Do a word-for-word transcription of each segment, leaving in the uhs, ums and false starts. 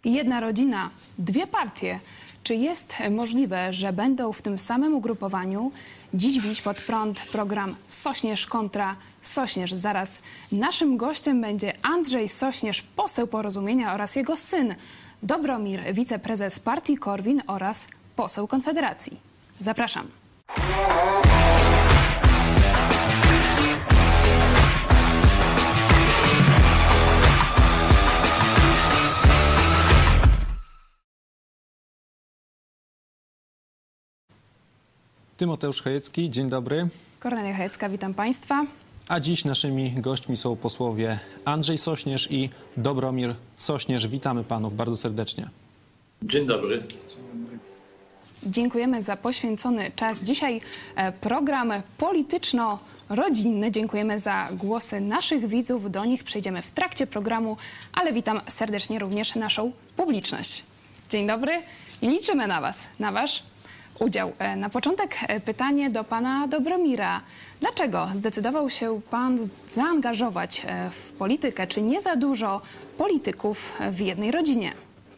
Jedna rodzina, dwie partie. Czy jest możliwe, że będą w tym samym ugrupowaniu dziś bić pod prąd program Sośnierz kontra Sośnierz? Zaraz naszym gościem będzie Andrzej Sośnierz, poseł Porozumienia, oraz jego syn Dobromir, wiceprezes partii Korwin oraz poseł Konfederacji. Zapraszam. Tymoteusz Chojecki, dzień dobry. Kornelia Chojecka, witam Państwa. A dziś naszymi gośćmi są posłowie Andrzej Sośnierz i Dobromir Sośnierz. Witamy panów bardzo serdecznie. Dzień dobry. Dziękujemy za poświęcony czas. Dzisiaj program polityczno-rodzinny. Dziękujemy za głosy naszych widzów. Do nich przejdziemy w trakcie programu, ale witam serdecznie również naszą publiczność. Dzień dobry i liczymy na Was, na Wasz udział. Na początek pytanie do pana Dobromira. Dlaczego zdecydował się pan zaangażować w politykę? Czy nie za dużo polityków w jednej rodzinie?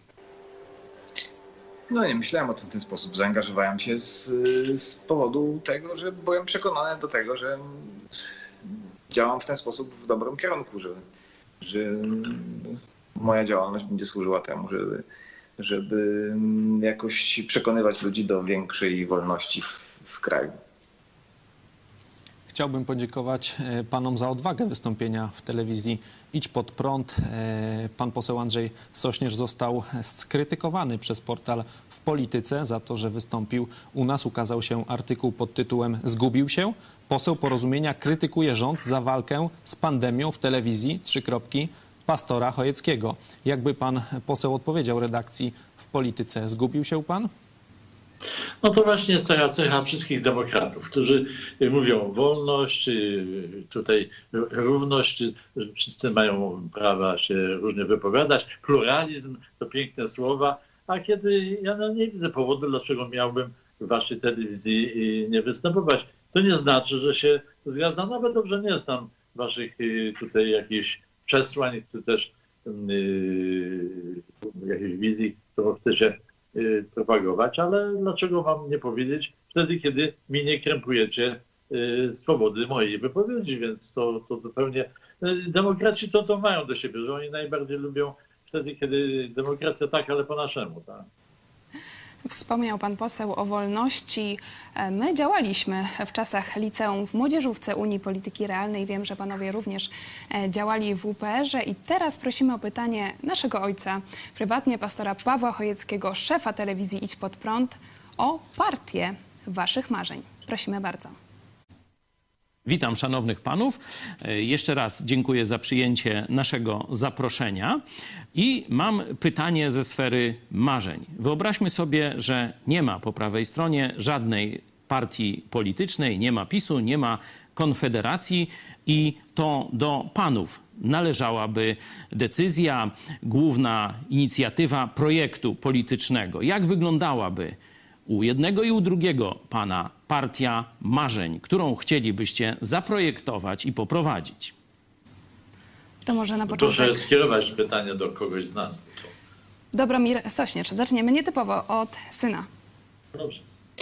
No nie myślałem o tym w ten sposób. Zaangażowałem się z, z powodu tego, że byłem przekonany do tego, że działam w ten sposób w dobrym kierunku, że, że moja działalność będzie służyła temu, żeby żeby jakoś przekonywać ludzi do większej wolności w, w kraju. Chciałbym podziękować panom za odwagę wystąpienia w telewizji Idź Pod Prąd. Pan poseł Andrzej Sośnierz został skrytykowany przez portal W Polityce za to, że wystąpił u nas. Ukazał się artykuł pod tytułem "Zgubił się? Poseł Porozumienia krytykuje rząd za walkę z pandemią w telewizji. Trzy kropki. Pastora Chojeckiego". Jakby pan poseł odpowiedział redakcji W Polityce? Zgubił się pan? No to właśnie jest taka cecha wszystkich demokratów, którzy mówią o wolność, tutaj równość, wszyscy mają prawa się różnie wypowiadać, pluralizm to piękne słowa, a kiedy ja no nie widzę powodu, dlaczego miałbym w waszej telewizji nie występować. To nie znaczy, że się zgadzam, nawet dobrze nie znam waszych tutaj jakichś przesłań, czy też yy, jakiejś wizji, którą chcecie yy, propagować, ale dlaczego wam nie powiedzieć wtedy, kiedy mi nie krępujecie yy, swobody mojej wypowiedzi, więc to, to zupełnie... Yy, demokraci to, to mają do siebie, że oni najbardziej lubią wtedy, kiedy demokracja tak, ale po naszemu, tak. Wspomniał pan poseł o wolności. My działaliśmy w czasach liceum w Młodzieżówce Unii Polityki Realnej. Wiem, że panowie również działali w U P R ze i teraz prosimy o pytanie naszego ojca, prywatnie pastora Pawła Chojeckiego, szefa telewizji Idź Pod Prąd, o partię waszych marzeń. Prosimy bardzo. Witam szanownych panów. Jeszcze raz dziękuję za przyjęcie naszego zaproszenia i mam pytanie ze sfery marzeń. Wyobraźmy sobie, że nie ma po prawej stronie żadnej partii politycznej, nie ma PiSu, nie ma Konfederacji i to do panów należałaby decyzja, główna inicjatywa projektu politycznego. Jak wyglądałaby u jednego i u drugiego pana partia marzeń, którą chcielibyście zaprojektować i poprowadzić? To może na początek... Proszę skierować pytanie do kogoś z nas. Dobromir Sośnierz. Zaczniemy nietypowo od syna. Dobrze.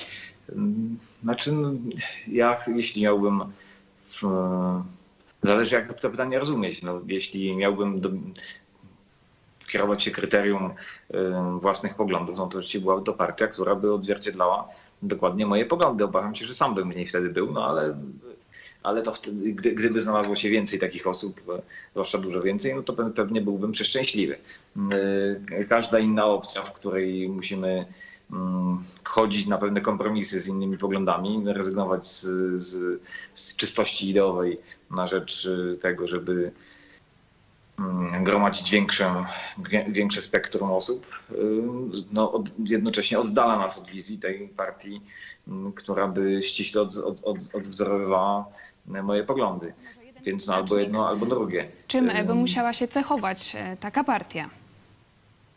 Znaczy, no, ja jeśli miałbym... W, zależy jak to pytanie rozumieć. No, jeśli miałbym... Do, kierować się kryterium y, własnych poglądów, no to rzeczywiście byłaby to partia, która by odzwierciedlała dokładnie moje poglądy. Obawiam się, że sam bym w niej wtedy był, no ale, ale to wtedy, gdy, gdyby znalazło się więcej takich osób, zwłaszcza dużo więcej, no to pewnie byłbym przeszczęśliwy. Y, każda inna opcja, w której musimy y, chodzić na pewne kompromisy z innymi poglądami, rezygnować z, z, z czystości ideowej na rzecz tego, żeby gromadzić większe, większe spektrum osób, no, od, jednocześnie oddala nas od wizji tej partii, która by ściśle od, od, od, odwzorowywała moje poglądy. Więc no, albo jedno, albo drugie. Czym by musiała się cechować taka partia?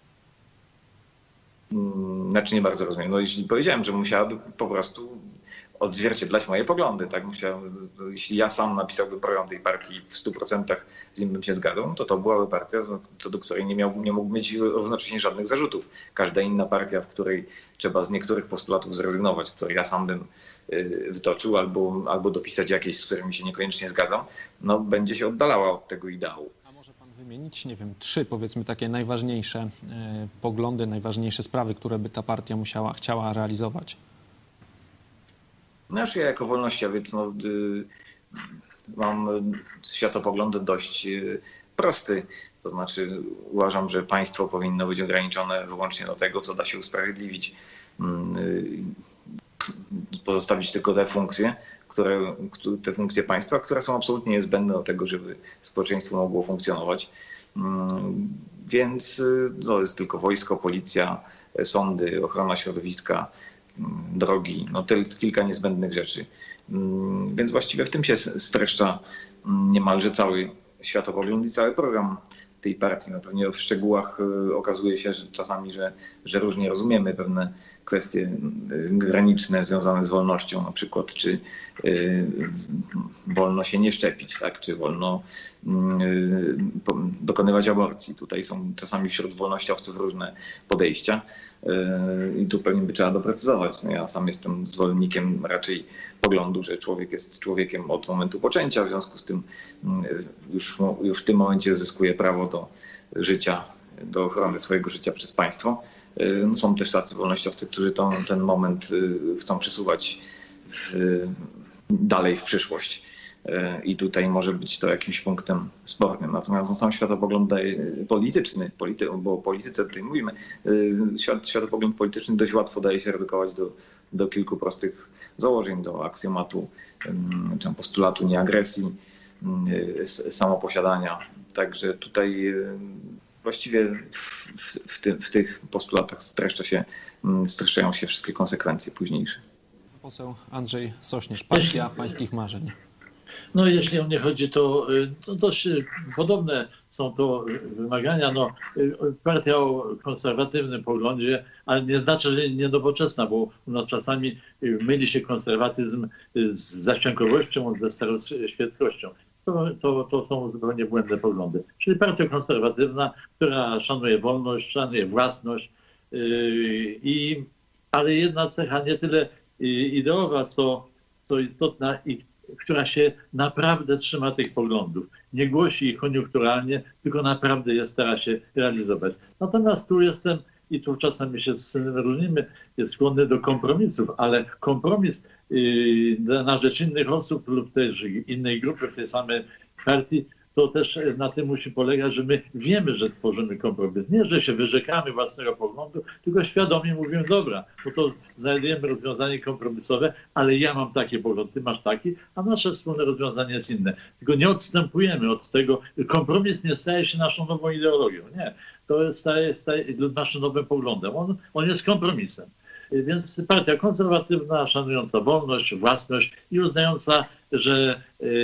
Znaczy nie bardzo rozumiem. No, jeśli powiedziałem, że musiałaby po prostu odzwierciedlać moje poglądy. Tak? Musiałem, jeśli ja sam napisałbym program tej partii w stu procentach z nim bym się zgadzał, to to byłaby partia, co do której nie, miał, nie mógł mieć równocześnie żadnych zarzutów. Każda inna partia, w której trzeba z niektórych postulatów zrezygnować, które ja sam bym wytoczył, albo, albo dopisać jakieś, z którymi się niekoniecznie zgadzam, no będzie się oddalała od tego ideału. A może pan wymienić, nie wiem, trzy powiedzmy takie najważniejsze y, poglądy, najważniejsze sprawy, które by ta partia musiała, chciała realizować? No już ja jako wolnościowiec no, y, mam światopogląd dość y, prosty. To znaczy uważam, że państwo powinno być ograniczone wyłącznie do tego, co da się usprawiedliwić. Y, pozostawić tylko te funkcje, które, te funkcje państwa, które są absolutnie niezbędne do tego, żeby społeczeństwo mogło funkcjonować. Y, więc y, to jest tylko wojsko, policja, sądy, ochrona środowiska, drogi, no to kilka niezbędnych rzeczy. Więc właściwie w tym się streszcza niemalże cały światopogląd i cały program tej partii. No pewnie w szczegółach okazuje się że czasami, że, że różnie rozumiemy pewne kwestie graniczne związane z wolnością, na przykład czy y, wolno się nie szczepić, tak? Czy wolno y, dokonywać aborcji. Tutaj są czasami wśród wolnościowców różne podejścia y, i tu pewnie by trzeba doprecyzować. No ja sam jestem zwolennikiem raczej poglądu, że człowiek jest człowiekiem od momentu poczęcia, w związku z tym y, już, już w tym momencie zyskuje prawo do życia, do ochrony swojego życia przez państwo. Są też tacy wolnościowcy, którzy to, ten moment chcą przesuwać w, dalej w przyszłość. I tutaj może być to jakimś punktem spornym. Natomiast no, sam światopogląd polityczny, polity, bo o polityce tutaj mówimy, świat, światopogląd polityczny dość łatwo daje się redukować do, do kilku prostych założeń, do aksjomatu czy postulatu nieagresji, samoposiadania. Także tutaj właściwie w, w, ty, w tych postulatach streszcza się, streszczają się wszystkie konsekwencje późniejsze. Poseł Andrzej Sośnierz, Partia Pańskich Marzeń. No jeśli o mnie chodzi, to, to dość podobne są to wymagania. No, partia o konserwatywnym poglądzie, ale nie znaczy, że nienowoczesna, bo no, czasami myli się konserwatyzm z zaściankowością, ze staroświeckością. To, to, to są zupełnie błędne poglądy. Czyli partia konserwatywna, która szanuje wolność, szanuje własność, yy, i, ale jedna cecha nie tyle ideowa, co, co istotna i która się naprawdę trzyma tych poglądów. Nie głosi ich koniunkturalnie, tylko naprawdę je stara się realizować. Natomiast tu jestem, i tu czasami się z synem różnimy, jest skłonny do kompromisów, ale kompromis yy, na rzecz innych osób lub też innej grupy w tej samej partii, to też na tym musi polegać, że my wiemy, że tworzymy kompromis. Nie, że się wyrzekamy własnego poglądu, tylko świadomie mówimy, dobra, bo to znajdujemy rozwiązanie kompromisowe, ale ja mam taki pogląd, ty masz taki, a nasze wspólne rozwiązanie jest inne. Tylko nie odstępujemy od tego. Kompromis nie staje się naszą nową ideologią. Nie. To staje, staje naszym nowym poglądem. On, on jest kompromisem. Więc partia konserwatywna, szanująca wolność, własność i uznająca, że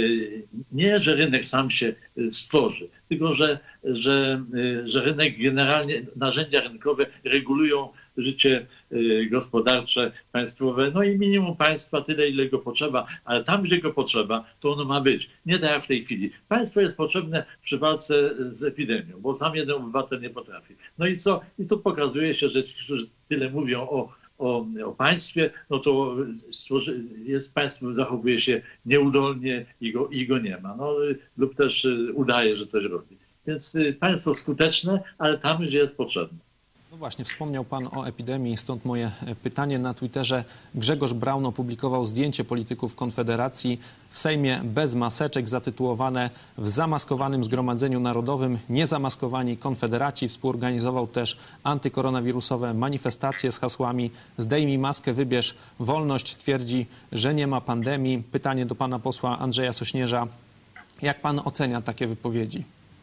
nie, że rynek sam się stworzy, tylko że, że, że rynek generalnie, narzędzia rynkowe regulują życie gospodarcze, państwowe, no i minimum państwa tyle, ile go potrzeba, ale tam, gdzie go potrzeba, to ono ma być. Nie tak jak w tej chwili. Państwo jest potrzebne przy walce z epidemią, bo sam jeden obywatel nie potrafi. No i co? I tu pokazuje się, że ci, którzy tyle mówią o O, o państwie, no to jest państwo, zachowuje się nieudolnie i go, i go nie ma. No, lub też udaje, że coś robi. Więc państwo skuteczne, ale tam, gdzie jest potrzebne. No właśnie, wspomniał pan o epidemii, stąd moje pytanie. Na Twitterze Grzegorz Braun opublikował zdjęcie polityków Konfederacji w Sejmie bez maseczek, zatytułowane "W zamaskowanym Zgromadzeniu Narodowym niezamaskowani konfederaci". Współorganizował też antykoronawirusowe manifestacje z hasłami "Zdejmij maskę, wybierz wolność". Twierdzi, że nie ma pandemii. Pytanie do pana posła Andrzeja Sośnierza. Jak pan ocenia takie wypowiedzi?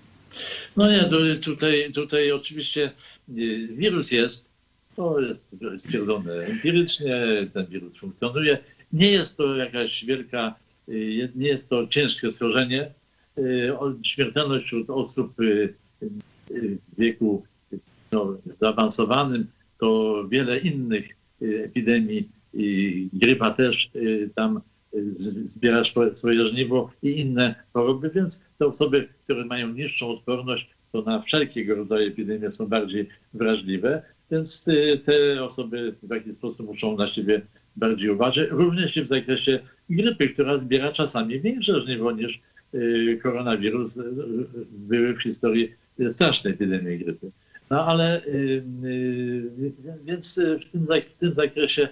No nie, to tutaj, tutaj oczywiście wirus jest, to jest stwierdzone empirycznie, ten wirus funkcjonuje. Nie jest to jakaś wielka, nie jest to ciężkie schorzenie. Śmiertelność wśród osób w wieku no, zaawansowanym to wiele innych epidemii i grypa też tam zbiera swoje żniwo i inne choroby, więc te osoby, które mają niższą odporność, to na wszelkiego rodzaju epidemie są bardziej wrażliwe, więc te osoby w jakiś sposób muszą na siebie bardziej uważać. Również w zakresie grypy, która zbiera czasami większe żniwo niż koronawirus. Były w historii straszne epidemie grypy. No ale więc w tym, w tym zakresie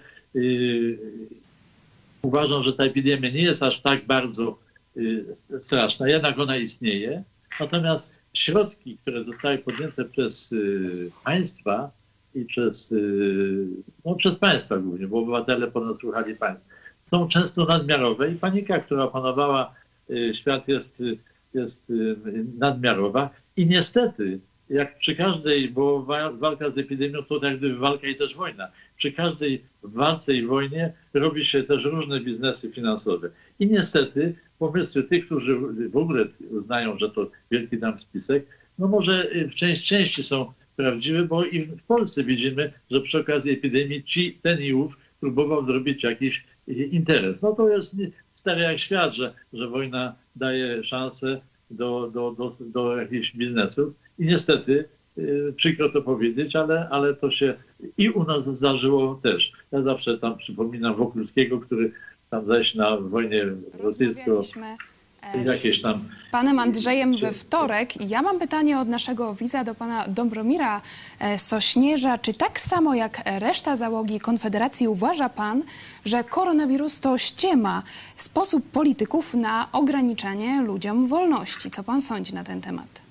uważam, że ta epidemia nie jest aż tak bardzo straszna, jednak ona istnieje. Natomiast środki, które zostały podjęte przez państwa i przez, no, przez państwa głównie, bo obywatele ponasłuchali państw, są często nadmiarowe i panika, która panowała, świat jest, jest nadmiarowa i niestety, jak przy każdej, bo walka z epidemią to jak gdyby walka i też wojna. Przy każdej walce i wojnie robi się też różne biznesy finansowe. I niestety pomysły tych, którzy w ogóle uznają, że to wielki tam spisek, no może w części, części są prawdziwe, bo i w Polsce widzimy, że przy okazji epidemii ci, ten i ów próbował zrobić jakiś interes. No to jest stare jak świat, że, że wojna daje szansę do, do, do, do jakichś biznesów. I niestety, yy, przykro to powiedzieć, ale, ale to się i u nas zdarzyło też. Ja zawsze tam przypominam Wokulskiego, który tam zaś na wojnie rosyjsko jakieś tam... Panem Andrzejem we wtorek. Ja mam pytanie od naszego widza do pana Dobromira Sośnierza. Czy tak samo jak reszta załogi Konfederacji uważa pan, że koronawirus to ściema, sposób polityków na ograniczenie ludziom wolności? Co pan sądzi na ten temat?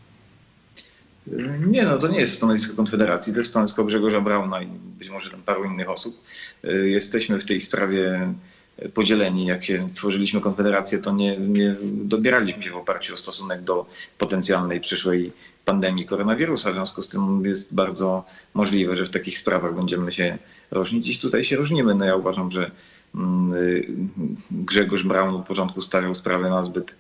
Nie, no to nie jest stanowisko Konfederacji, to jest stanowisko Grzegorza Brauna i być może tam paru innych osób. Jesteśmy w tej sprawie podzieleni. Jak się tworzyliśmy Konfederację, to nie, nie dobieraliśmy się w oparciu o stosunek do potencjalnej przyszłej pandemii koronawirusa. W związku z tym jest bardzo możliwe, że w takich sprawach będziemy się różnić i tutaj się różnimy. No ja uważam, że Grzegorz Braun od początku stawiał sprawę na zbyt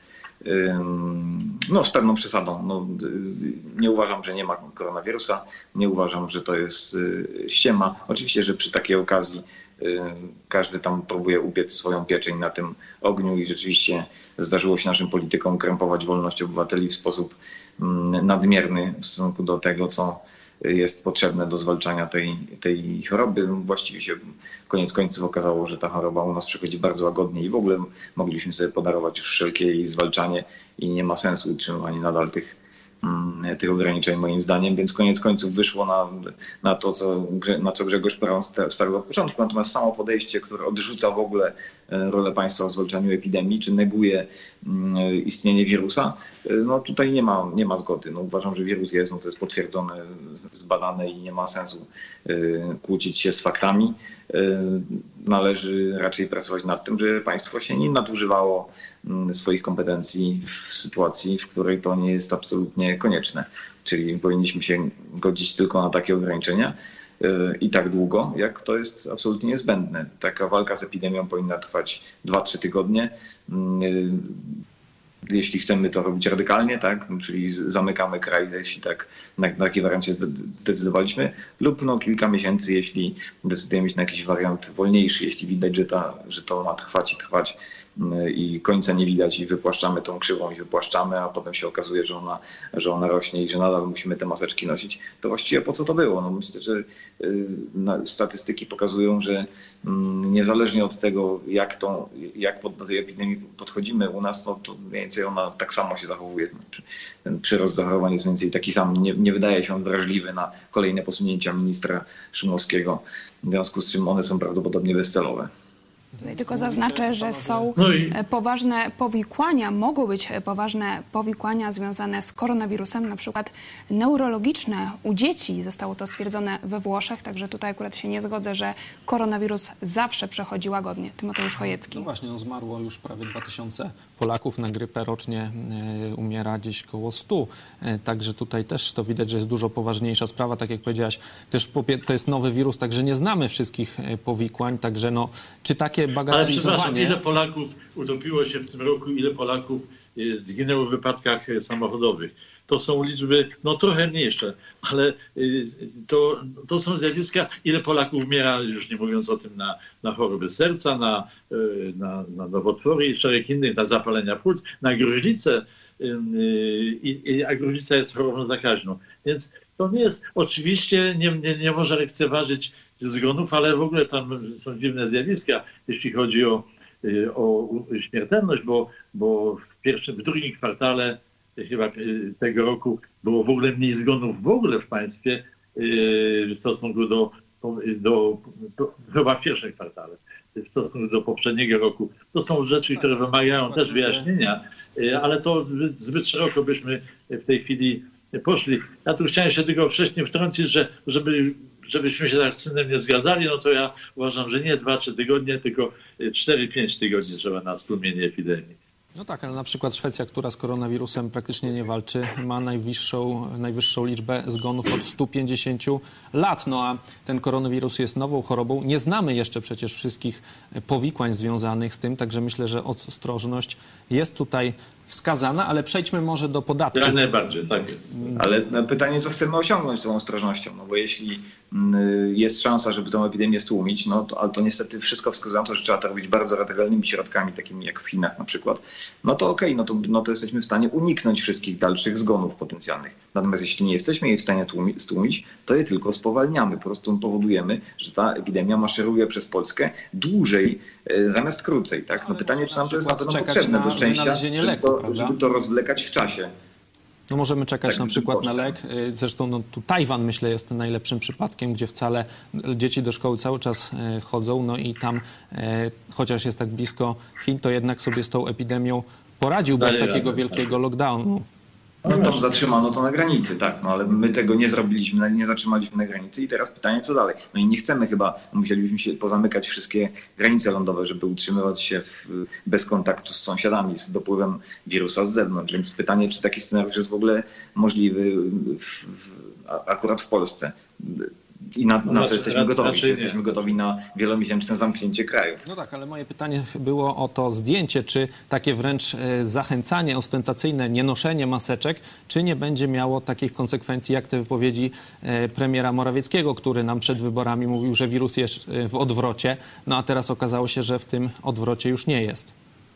no z pewną przesadą. No, nie uważam, że nie ma koronawirusa, nie uważam, że to jest ściema. Oczywiście, że przy takiej okazji każdy tam próbuje upiec swoją pieczeń na tym ogniu i rzeczywiście zdarzyło się naszym politykom krępować wolność obywateli w sposób nadmierny w stosunku do tego, co jest potrzebne do zwalczania tej, tej choroby. Właściwie się koniec końców okazało, że ta choroba u nas przechodzi bardzo łagodnie i w ogóle mogliśmy sobie podarować już wszelkie jej zwalczanie i nie ma sensu utrzymywanie nadal tych, tych ograniczeń moim zdaniem, więc koniec końców wyszło na, na to, co, na co Grzegorz Braun stawiał od początku. Natomiast samo podejście, które odrzuca w ogóle rolę państwa w zwalczaniu epidemii, czy neguje istnienie wirusa, no tutaj nie ma, nie ma zgody. No uważam, że wirus jest, no to jest potwierdzone, zbadane i nie ma sensu kłócić się z faktami. Należy raczej pracować nad tym, żeby państwo się nie nadużywało swoich kompetencji w sytuacji, w której to nie jest absolutnie konieczne. Czyli powinniśmy się godzić tylko na takie ograniczenia i tak długo, jak to jest absolutnie niezbędne. Taka walka z epidemią powinna trwać dwa trzy tygodnie. Jeśli chcemy to robić radykalnie, tak, czyli zamykamy kraj, jeśli tak na, na taki wariant się zdecydowaliśmy, lub no kilka miesięcy, jeśli decydujemy się na jakiś wariant wolniejszy, jeśli widać, że, ta, że to ma trwać i trwać i końca nie widać i wypłaszczamy tą krzywą i wypłaszczamy, a potem się okazuje, że ona, że ona rośnie i że nadal musimy te maseczki nosić, to właściwie po co to było? No myślę, że statystyki pokazują, że niezależnie od tego, jak, tą, jak do tej epidemii podchodzimy u nas, to, to mniej więcej ona tak samo się zachowuje. Ten przyrost zachorowań jest mniej więcej taki sam. Nie, nie wydaje się on wrażliwy na kolejne posunięcia ministra Szumowskiego, w związku z czym one są prawdopodobnie bezcelowe. Tutaj tylko zaznaczę, że są No i- poważne powikłania, mogą być poważne powikłania związane z koronawirusem, na przykład neurologiczne u dzieci. Zostało to stwierdzone we Włoszech, także tutaj akurat się nie zgodzę, że koronawirus zawsze przechodzi łagodnie. Tymoteusz Chojecki. No właśnie, no zmarło już prawie dwa tysiące Polaków na grypę rocznie, e, umiera gdzieś koło stu. E, także tutaj też to widać, że jest dużo poważniejsza sprawa. Tak jak powiedziałaś, też popie- to jest nowy wirus, także nie znamy wszystkich e, powikłań, także no, czy takie Ale przepraszam, bagatelizowanie... ile Polaków utopiło się w tym roku, ile Polaków zginęło w wypadkach samochodowych. To są liczby no trochę mniejsze, ale to, to są zjawiska, ile Polaków umiera, już nie mówiąc o tym, na, na choroby serca, na, na, na nowotwory i szereg innych, na zapalenia płuc, na gruźlicę, i, i, a gruźlica jest chorobą zakaźną. Więc to nie jest, oczywiście nie, nie, nie można lekceważyć zgonów, ale w ogóle tam są dziwne zjawiska, jeśli chodzi o, o śmiertelność, bo, bo w pierwszym, w drugim kwartale chyba tego roku było w ogóle mniej zgonów w ogóle w państwie w stosunku do, do, do chyba w pierwszym kwartale, w stosunku do poprzedniego roku. To są rzeczy, które wymagają też wyjaśnienia, ale to zbyt szeroko byśmy w tej chwili poszli. Ja tu chciałem się tylko wcześniej wtrącić, że żeby, żebyśmy się tak z synem nie zgadzali, no to ja uważam, że nie dwa, trzy tygodnie, tylko cztery, pięć tygodni trzeba na stłumienie epidemii. No tak, ale na przykład Szwecja, która z koronawirusem praktycznie nie walczy, ma najwyższą, najwyższą liczbę zgonów od stu pięćdziesięciu lat. No a ten koronawirus jest nową chorobą. Nie znamy jeszcze przecież wszystkich powikłań związanych z tym, także myślę, że ostrożność jest tutaj wskazana, ale przejdźmy może do podatków. Jak najbardziej, tak jest. Ale pytanie, co chcemy osiągnąć tą ostrożnością, no bo jeśli jest szansa, żeby tę epidemię stłumić, no to, ale to niestety wszystko wskazuje na to, że trzeba to robić bardzo radykalnymi środkami, takimi jak w Chinach na przykład, no to okej, okay, no, to, no to jesteśmy w stanie uniknąć wszystkich dalszych zgonów potencjalnych. Natomiast jeśli nie jesteśmy jej w stanie tłumić, stłumić, to je tylko spowalniamy. Po prostu powodujemy, że ta epidemia maszeruje przez Polskę dłużej e, zamiast krócej. Tak? No pytanie, czy nam to jest na pewno potrzebne do szczęścia, żeby, leku, to, żeby to rozwlekać w czasie. No możemy czekać tak, na przykład na lek. Zresztą no, tu Tajwan, myślę, jest najlepszym przypadkiem, gdzie wcale dzieci do szkoły cały czas e, chodzą. No i tam, e, chociaż jest tak blisko Chin, to jednak sobie z tą epidemią poradził bez Daję takiego radę, wielkiego tak. lockdownu. No tam zatrzymano to na granicy, tak, no ale my tego nie zrobiliśmy, nie zatrzymaliśmy na granicy i teraz pytanie, co dalej? No i nie chcemy chyba, musielibyśmy się pozamykać wszystkie granice lądowe, żeby utrzymywać się w, bez kontaktu z sąsiadami, z dopływem wirusa z zewnątrz, więc pytanie, czy taki scenariusz jest w ogóle możliwy w, w, akurat w Polsce. I na, na co jesteśmy gotowi? Czy jesteśmy gotowi na wielomiesięczne zamknięcie krajów? No tak, ale moje pytanie było o to zdjęcie, czy takie wręcz zachęcanie ostentacyjne, nienoszenie maseczek, czy nie będzie miało takich konsekwencji jak te wypowiedzi premiera Morawieckiego, który nam przed wyborami mówił, że wirus jest w odwrocie, no a teraz okazało się, że w tym odwrocie już nie jest.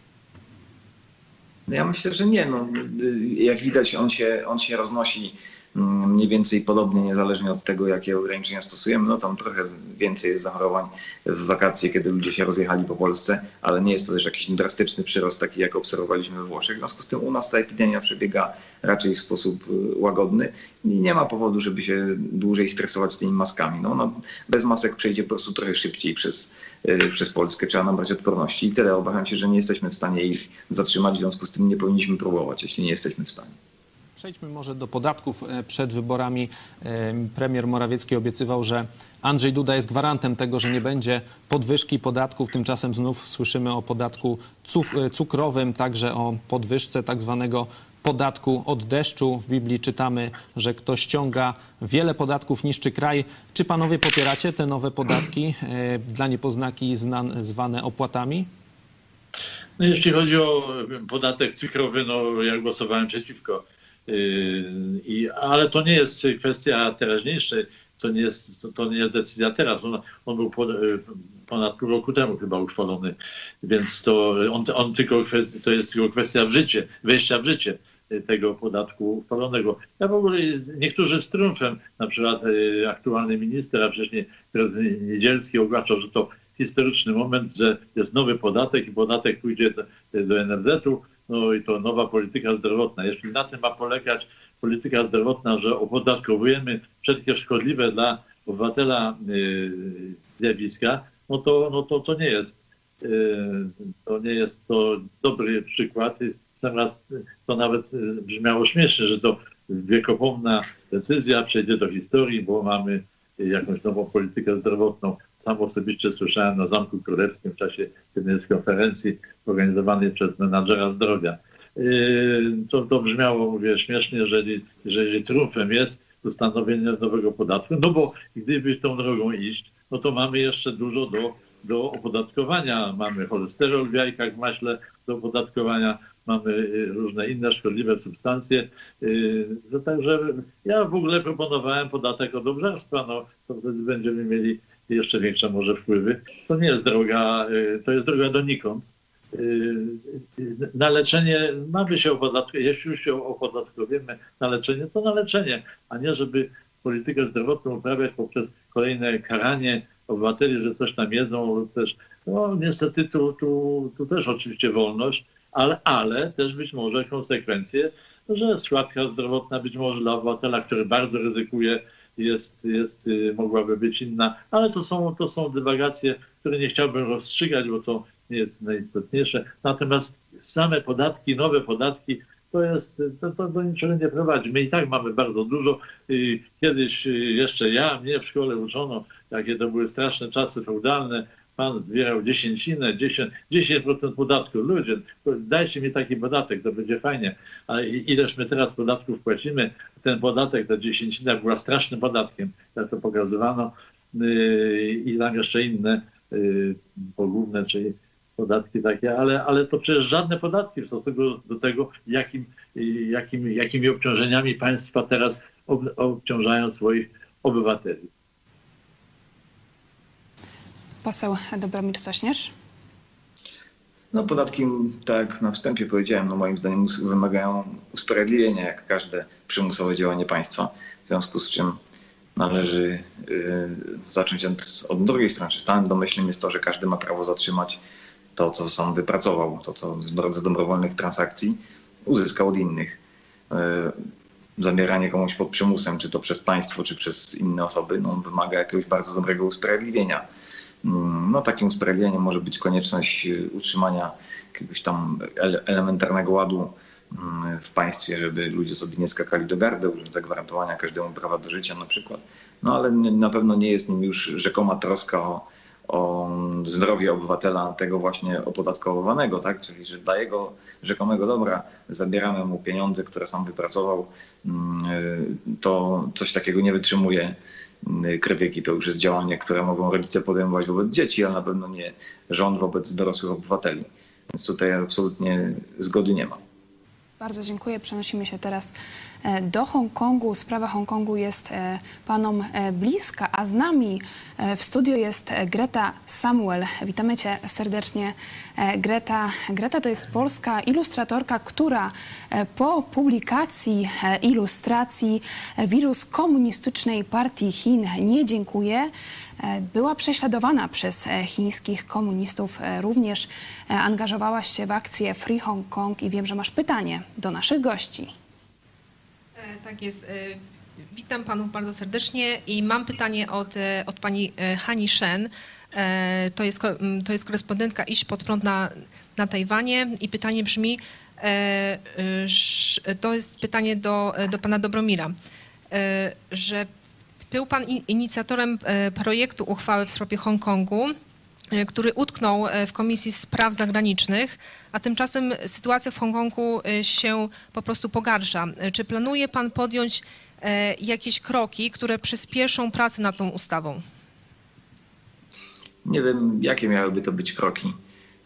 No ja myślę, że nie. No, jak widać, on się, on się roznosi mniej więcej podobnie, niezależnie od tego, jakie ograniczenia stosujemy. No tam trochę więcej jest zachorowań w wakacje, kiedy ludzie się rozjechali po Polsce, ale nie jest to też jakiś drastyczny przyrost, taki jak obserwowaliśmy we Włoszech. W związku z tym u nas ta epidemia przebiega raczej w sposób łagodny i nie ma powodu, żeby się dłużej stresować tymi maskami. No, no, bez masek przejdzie po prostu trochę szybciej przez, przez Polskę. Trzeba nabrać odporności i tyle. Obawiam się, że nie jesteśmy w stanie ich zatrzymać, w związku z tym nie powinniśmy próbować, jeśli nie jesteśmy w stanie. Przejdźmy może do podatków. Przed wyborami premier Morawiecki obiecywał, że Andrzej Duda jest gwarantem tego, że nie będzie podwyżki podatków. Tymczasem znów słyszymy o podatku cukrowym, także o podwyżce tak zwanego podatku od deszczu. W Biblii czytamy, że kto ściąga wiele podatków, niszczy kraj. Czy panowie popieracie te nowe podatki, dla niepoznaki zwane opłatami? No jeśli chodzi o podatek cukrowy, no ja głosowałem przeciwko. I, ale to nie jest kwestia teraźniejszej, to nie jest, to nie jest decyzja teraz. On, on był po, ponad pół roku temu chyba uchwalony, więc to, on, on tylko kwestia, to jest tylko kwestia w życie, wejścia w życie tego podatku uchwalonego. Ja w ogóle niektórzy z triumfem, na przykład aktualny minister, a wcześniej prezydent Niedzielski ogłaszał, że to historyczny moment, że jest nowy podatek i podatek pójdzie do, do en er zetu. No i to nowa polityka zdrowotna. Jeśli na tym ma polegać polityka zdrowotna, że opodatkowujemy wszelkie szkodliwe dla obywatela yy, zjawiska, no to, no to, to nie jest yy, to nie jest to dobry przykład. Zamiast to nawet brzmiało śmiesznie, że to wiekopomna decyzja przejdzie do historii, bo mamy jakąś nową politykę zdrowotną. Sam osobiście słyszałem na Zamku Królewskim w czasie jednej z konferencji organizowanej przez menadżera zdrowia. To, to brzmiało, mówię, śmiesznie, jeżeli, jeżeli triumfem jest ustanowienie nowego podatku, no bo gdyby tą drogą iść, no to mamy jeszcze dużo do do opodatkowania. Mamy cholesterol w jajkach, w maśle do opodatkowania, mamy różne inne szkodliwe substancje. Że także ja w ogóle proponowałem podatek od obżarstwa, no to wtedy będziemy mieli jeszcze większe może wpływy. To nie jest droga, to jest droga donikąd. Na leczenie mamy się opodatkować, jeśli już się opodatkujemy na leczenie, to na leczenie, a nie żeby politykę zdrowotną uprawiać poprzez kolejne karanie obywateli, że coś tam jedzą lub też, no niestety tu, tu, tu też oczywiście wolność, ale, ale też być może konsekwencje, że składka zdrowotna być może dla obywatela, który bardzo ryzykuje, jest, jest, mogłaby być inna, ale to są, to są dywagacje, które nie chciałbym rozstrzygać, bo to nie jest najistotniejsze. Natomiast same podatki, nowe podatki, to jest, to, to do niczego nie prowadzi. My i tak mamy bardzo dużo. Kiedyś jeszcze ja, mnie w szkole uczono, jakie to były straszne czasy feudalne, pan zbierał dziesięcinę, dziesięć procent podatku. Ludzie, dajcie mi taki podatek, to będzie fajnie. A ileż my teraz podatków płacimy? Ten podatek, ta dziesięcina była strasznym podatkiem, jak to pokazywano. I tam jeszcze inne pogłówne, czyli podatki takie, ale, ale to przecież żadne podatki w stosunku do tego, jakim, jakim, jakimi obciążeniami państwa teraz ob, obciążają swoich obywateli. Poseł Dobromir Sośnierz. No podatki, tak jak na wstępie powiedziałem, no moim zdaniem wymagają usprawiedliwienia, jak każde przymusowe działanie państwa, w związku z czym należy y, zacząć od, od drugiej strony. Stanem domyślnym jest to, że każdy ma prawo zatrzymać to, co sam wypracował, to, co w drodze dobrowolnych transakcji uzyskał od innych. Y, zabieranie komuś pod przymusem, czy to przez państwo, czy przez inne osoby, no, wymaga jakiegoś bardzo dobrego usprawiedliwienia. Y, no, takim usprawiedliwieniem może być konieczność utrzymania jakiegoś tam ele- elementarnego ładu w państwie, żeby ludzie sobie nie skakali do gardeł, zagwarantowania każdemu prawa do życia na przykład. No ale na pewno nie jest nim już rzekoma troska o, o zdrowie obywatela, tego właśnie opodatkowanego, tak? Czyli że dla jego rzekomego dobra zabieramy mu pieniądze, które sam wypracował, to coś takiego nie wytrzymuje krytyki. To już jest działanie, które mogą rodzice podejmować wobec dzieci, ale na pewno nie rząd wobec dorosłych obywateli. Więc tutaj absolutnie zgody nie ma. Bardzo dziękuję. Przenosimy się teraz do Hongkongu. Sprawa Hongkongu jest panom bliska, a z nami w studiu jest Greta Samuel. Witamy cię serdecznie, Greta. Greta to jest polska ilustratorka, która po publikacji ilustracji Wirus Komunistycznej Partii Chin nie dziękuję była prześladowana przez chińskich komunistów. Również angażowałaś się w akcję Free Hong Kong i wiem, że masz pytanie do naszych gości. Tak jest. Witam panów bardzo serdecznie i mam pytanie od, od pani Hani Shen. To jest, to jest korespondentka Idź Pod Prąd na, na Tajwanie i pytanie brzmi, to jest pytanie do, do pana Dobromira, że był pan inicjatorem projektu uchwały w sprawie Hongkongu, który utknął w Komisji Spraw Zagranicznych, a tymczasem sytuacja w Hongkongu się po prostu pogarsza. Czy planuje pan podjąć jakieś kroki, które przyspieszą pracę nad tą ustawą? Nie wiem, jakie miałyby to być kroki.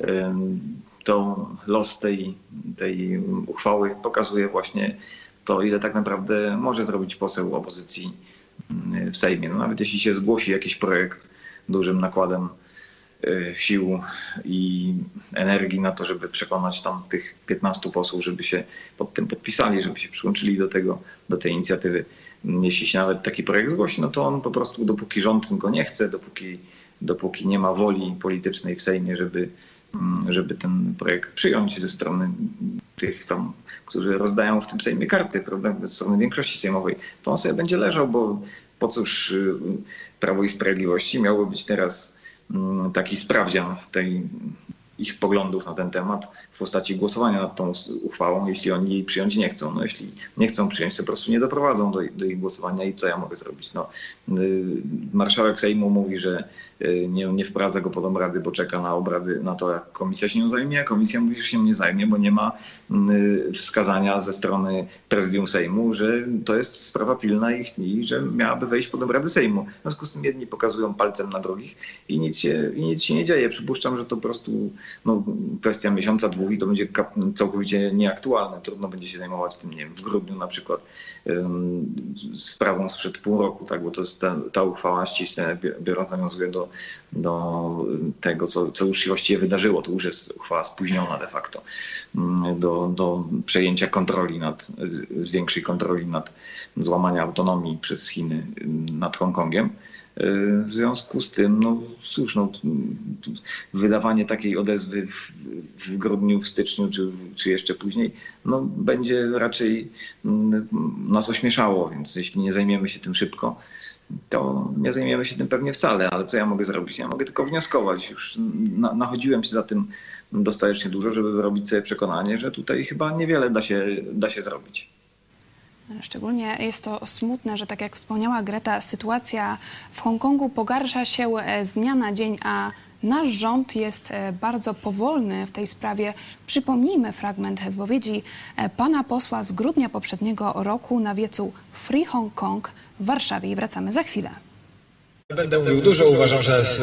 To los tej, tej uchwały pokazuje właśnie to, ile tak naprawdę może zrobić poseł opozycji w Sejmie. No, nawet jeśli się zgłosi jakiś projekt dużym nakładem sił i energii na to, żeby przekonać tam tych piętnastu posłów, żeby się pod tym podpisali, żeby się przyłączyli do tego, do tej inicjatywy. Jeśli się nawet taki projekt zgłosi, no to on po prostu, dopóki rząd go nie chce, dopóki, dopóki nie ma woli politycznej w Sejmie, żeby, żeby ten projekt przyjąć ze strony tych tam, którzy rozdają w tym Sejmie karty, problem ze strony większości sejmowej, to on sobie będzie leżał, bo po cóż Prawo i Sprawiedliwości miało być teraz taki sprawdzian tej ich poglądów na ten temat w postaci głosowania nad tą uchwałą, jeśli oni jej przyjąć nie chcą. No, jeśli nie chcą przyjąć, to po prostu nie doprowadzą do, do ich głosowania i co ja mogę zrobić? No, marszałek Sejmu mówi, że nie, nie wprowadza go pod obrady, bo czeka na obrady, na to, jak komisja się nią zajmie, a komisja mówi, że się nie zajmie, bo nie ma wskazania ze strony prezydium Sejmu, że to jest sprawa pilna i, i że miałaby wejść pod obrady Sejmu. W związku z tym jedni pokazują palcem na drugich i nic się, i nic się nie dzieje. Przypuszczam, że to po prostu no, kwestia miesiąca, dwóch i to będzie całkowicie nieaktualne. Trudno będzie się zajmować tym, nie wiem, w grudniu na przykład um, sprawą sprzed pół roku, tak, bo to jest ta, ta uchwała ściśle biorąc nawiązuje do, do tego, co, co już się właściwie wydarzyło. To już jest uchwała spóźniona de facto do, do przejęcia kontroli nad, większej kontroli nad złamania autonomii przez Chiny nad Hongkongiem. W związku z tym, no cóż, no, wydawanie takiej odezwy w, w grudniu, w styczniu czy, czy jeszcze później, no, będzie raczej nas ośmieszało, więc jeśli nie zajmiemy się tym szybko, to nie zajmiemy się tym pewnie wcale, ale co ja mogę zrobić? Ja mogę tylko wnioskować. Już na, nachodziłem się za tym dostatecznie dużo, żeby wyrobić sobie przekonanie, że tutaj chyba niewiele da się, da się zrobić. Szczególnie jest to smutne, że tak jak wspomniała Greta, sytuacja w Hongkongu pogarsza się z dnia na dzień, a nasz rząd jest bardzo powolny w tej sprawie. Przypomnijmy fragment wypowiedzi pana posła z grudnia poprzedniego roku na wiecu Free Hong Kong w Warszawie i wracamy za chwilę. Będę mówił dużo. Uważam, że w,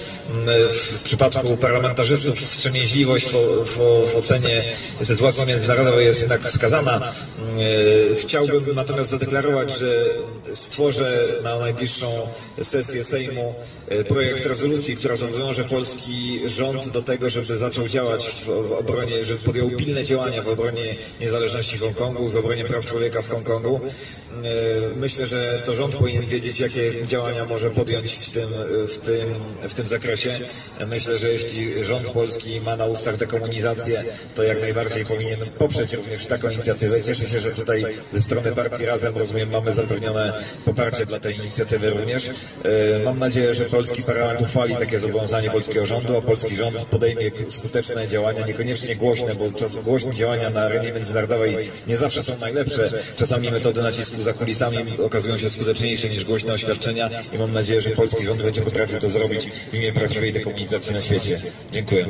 w przypadku parlamentarzystów wstrzemięźliwość w, w, w ocenie sytuacji międzynarodowej jest jednak wskazana. Chciałbym natomiast zadeklarować, że stworzę na najbliższą sesję Sejmu projekt rezolucji, która zobowiąże polski rząd do tego, żeby zaczął działać w, w obronie, żeby podjął pilne działania w obronie niezależności Hongkongu, w obronie praw człowieka w Hongkongu. Myślę, że to rząd powinien wiedzieć, jakie działania może podjąć w tym, w tym, w tym zakresie. Myślę, że jeśli rząd polski ma na ustach dekomunizację, to jak najbardziej powinien poprzeć również taką inicjatywę. Cieszę się, że tutaj ze strony partii Razem, rozumiem, mamy zapewnione poparcie dla tej inicjatywy również. Mam nadzieję, że polski parlament uchwali takie zobowiązanie polskiego rządu, a polski rząd podejmie skuteczne działania, niekoniecznie głośne, bo głośne działania na arenie międzynarodowej nie zawsze są najlepsze. Czasami metody nacisku za kulisami okazują się skuteczniejsze niż głośne oświadczenia i mam nadzieję, że polski rząd będzie potrafił to zrobić w imię prawdziwej dekomunizacji na świecie. Dziękuję.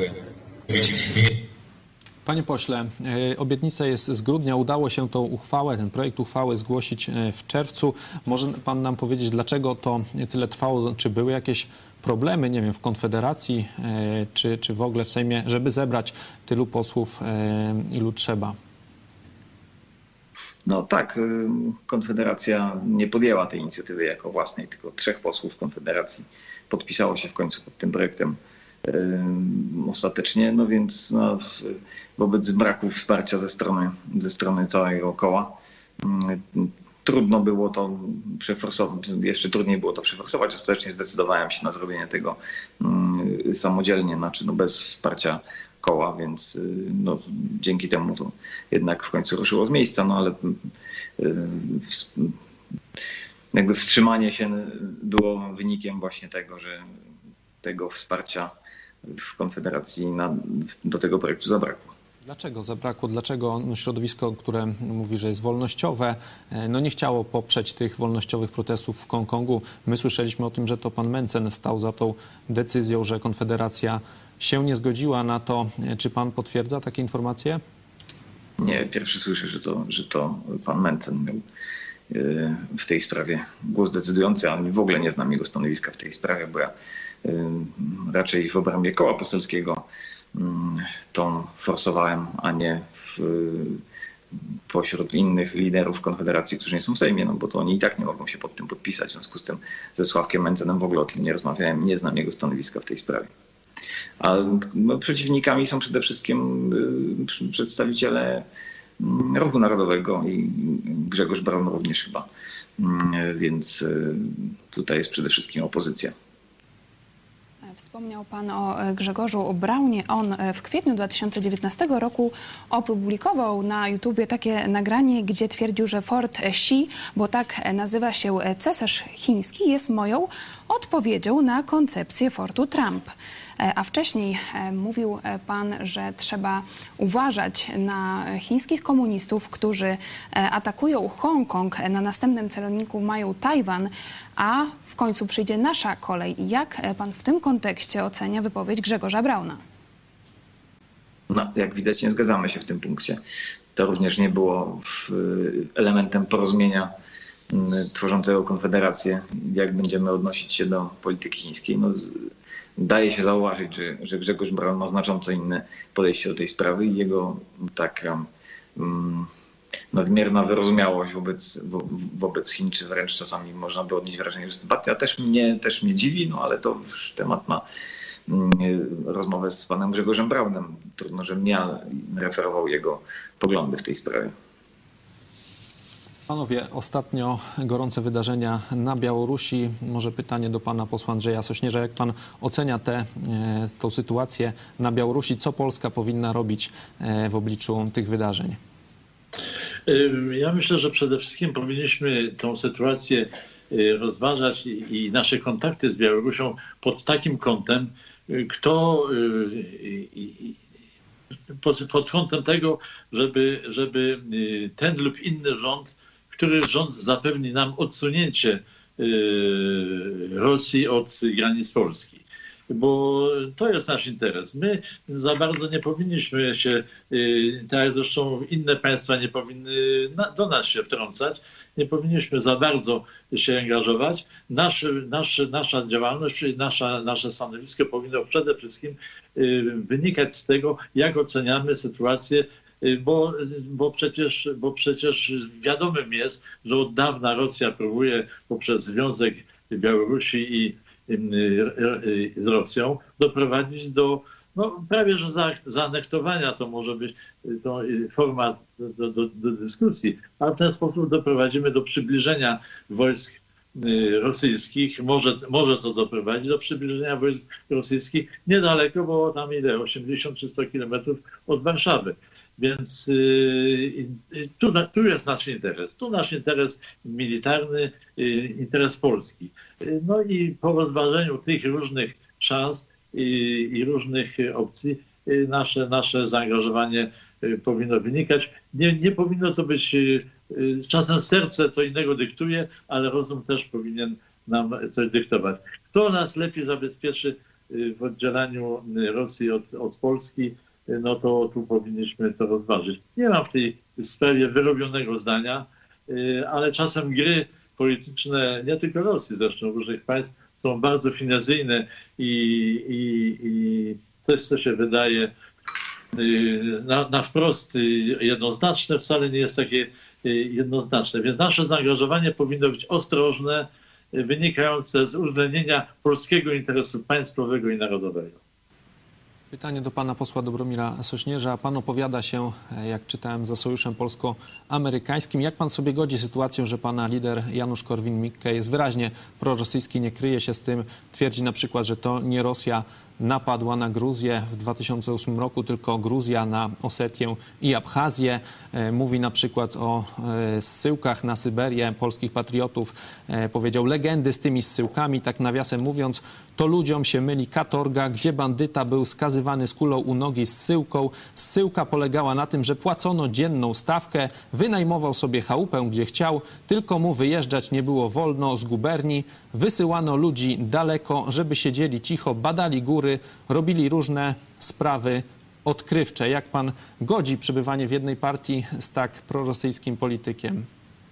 Panie pośle, obietnica jest z grudnia. Udało się tą uchwałę, ten projekt uchwały zgłosić w czerwcu. Może pan nam powiedzieć, dlaczego to tyle trwało? Czy były jakieś problemy, nie wiem, w Konfederacji, czy, czy w ogóle w Sejmie, żeby zebrać tylu posłów, ilu trzeba? No tak, Konfederacja nie podjęła tej inicjatywy jako własnej, tylko trzech posłów Konfederacji podpisało się w końcu pod tym projektem ostatecznie, no więc no, wobec braku wsparcia ze strony, ze strony całego koła trudno było to przeforsować, jeszcze trudniej było to przeforsować. Ostatecznie zdecydowałem się na zrobienie tego samodzielnie, znaczy no bez wsparcia koła, więc no, dzięki temu to jednak w końcu ruszyło z miejsca, no ale jakby wstrzymanie się było wynikiem właśnie tego, że tego wsparcia w Konfederacji na, do tego projektu zabrakło. Dlaczego zabrakło? Dlaczego środowisko, które mówi, że jest wolnościowe, no nie chciało poprzeć tych wolnościowych protestów w Hongkongu? My słyszeliśmy o tym, że to pan Mencen stał za tą decyzją, że Konfederacja się nie zgodziła na to. Czy pan potwierdza takie informacje? Nie, pierwszy słyszę, że to, że to pan Mencen miał w tej sprawie głos decydujący, a w ogóle nie znam jego stanowiska w tej sprawie, bo ja raczej w obrębie koła poselskiego to forsowałem, a nie w, pośród innych liderów Konfederacji, którzy nie są w Sejmie, no bo to oni i tak nie mogą się pod tym podpisać. W związku z tym ze Sławkiem Mencenem w ogóle o tym nie rozmawiałem, nie znam jego stanowiska w tej sprawie. A no, przeciwnikami są przede wszystkim y, przedstawiciele y, Ruchu Narodowego i Grzegorz Braun również chyba, y, więc y, tutaj jest przede wszystkim opozycja. Wspomniał pan o Grzegorzu Braunie. On w kwietniu dwa tysiące dziewiętnastego roku opublikował na YouTubie takie nagranie, gdzie twierdził, że Fort Xi, bo tak nazywa się cesarz chiński, jest moją odpowiedzią na koncepcję Fortu Trump. A wcześniej mówił pan, że trzeba uważać na chińskich komunistów, którzy atakują Hongkong, na następnym celowniku mają Tajwan, a w końcu przyjdzie nasza kolej. Jak pan w tym kontekście ocenia wypowiedź Grzegorza Brauna? No, jak widać, nie zgadzamy się w tym punkcie. To również nie było elementem porozumienia tworzącego Konfederację, jak będziemy odnosić się do polityki chińskiej. No, daje się zauważyć, że, że Grzegorz Braun ma znacząco inne podejście do tej sprawy i jego taka um, nadmierna wyrozumiałość wobec, wo, wobec Chin, czy wręcz czasami można by odnieść wrażenie, że sympatia też mnie, też mnie dziwi, no ale to już temat na um, rozmowę z panem Grzegorzem Braunem. Trudno, żebym ja referował jego poglądy w tej sprawie. Panowie, ostatnio gorące wydarzenia na Białorusi. Może pytanie do pana posła Andrzeja Sośnierza. Jak pan ocenia tę tą sytuację na Białorusi? Co Polska powinna robić w obliczu tych wydarzeń? Ja myślę, że przede wszystkim powinniśmy tą sytuację rozważać i nasze kontakty z Białorusią pod takim kątem, kto pod, pod kątem tego, żeby, żeby ten lub inny rząd, który rząd zapewni nam odsunięcie Rosji od granic Polski. Bo to jest nasz interes. My za bardzo nie powinniśmy się, tak jak zresztą inne państwa nie powinny do nas się wtrącać, nie powinniśmy za bardzo się angażować. Nasz, nasz, nasza działalność, nasza, nasze stanowisko powinno przede wszystkim wynikać z tego, jak oceniamy sytuację, bo, bo, przecież, bo przecież wiadomym jest, że od dawna Rosja próbuje poprzez Związek Białorusi i z Rosją doprowadzić do no, prawie że zaanektowania, to może być to forma do, do, do dyskusji, a w ten sposób doprowadzimy do przybliżenia wojsk rosyjskich. Może, może to doprowadzić do przybliżenia wojsk rosyjskich niedaleko, bo tam ile? osiemdziesiąt czy sto kilometrów od Warszawy. Więc y, tu, tu jest nasz interes. Tu nasz interes militarny, y, interes Polski. Y, no i po rozważeniu tych różnych szans y, i różnych opcji y, nasze, nasze zaangażowanie y, powinno wynikać. Nie, nie powinno to być, y, y, czasem serce co innego dyktuje, ale rozum też powinien nam coś dyktować. Kto nas lepiej zabezpieczy y, w oddzielaniu Rosji od, od Polski, no to tu powinniśmy to rozważyć. Nie mam w tej sprawie wyrobionego zdania, ale czasem gry polityczne, nie tylko Rosji, zresztą różnych państw, są bardzo finezyjne i, i, i coś, co się wydaje na, na wprost jednoznaczne, wcale nie jest takie jednoznaczne. Więc nasze zaangażowanie powinno być ostrożne, wynikające z uwzględnienia polskiego interesu państwowego i narodowego. Pytanie do pana posła Dobromira Sośnierza. Pan opowiada się, jak czytałem, za sojuszem polsko-amerykańskim. Jak pan sobie godzi sytuację, że pana lider Janusz Korwin-Mikke jest wyraźnie prorosyjski, nie kryje się z tym, twierdzi na przykład, że to nie Rosja napadła na Gruzję w dwa tysiące ósmym roku, tylko Gruzja na Osetię i Abchazję. Mówi na przykład o zsyłkach na Syberię polskich patriotów. Powiedział legendy z tymi zsyłkami, tak nawiasem mówiąc, to ludziom się myli katorga, gdzie bandyta był skazywany z kulą u nogi zsyłką. Zsyłka polegała na tym, że płacono dzienną stawkę, wynajmował sobie chałupę, gdzie chciał, tylko mu wyjeżdżać nie było wolno z guberni. Wysyłano ludzi daleko, żeby siedzieli cicho, badali góry, robili różne sprawy odkrywcze. Jak pan godzi przebywanie w jednej partii z tak prorosyjskim politykiem?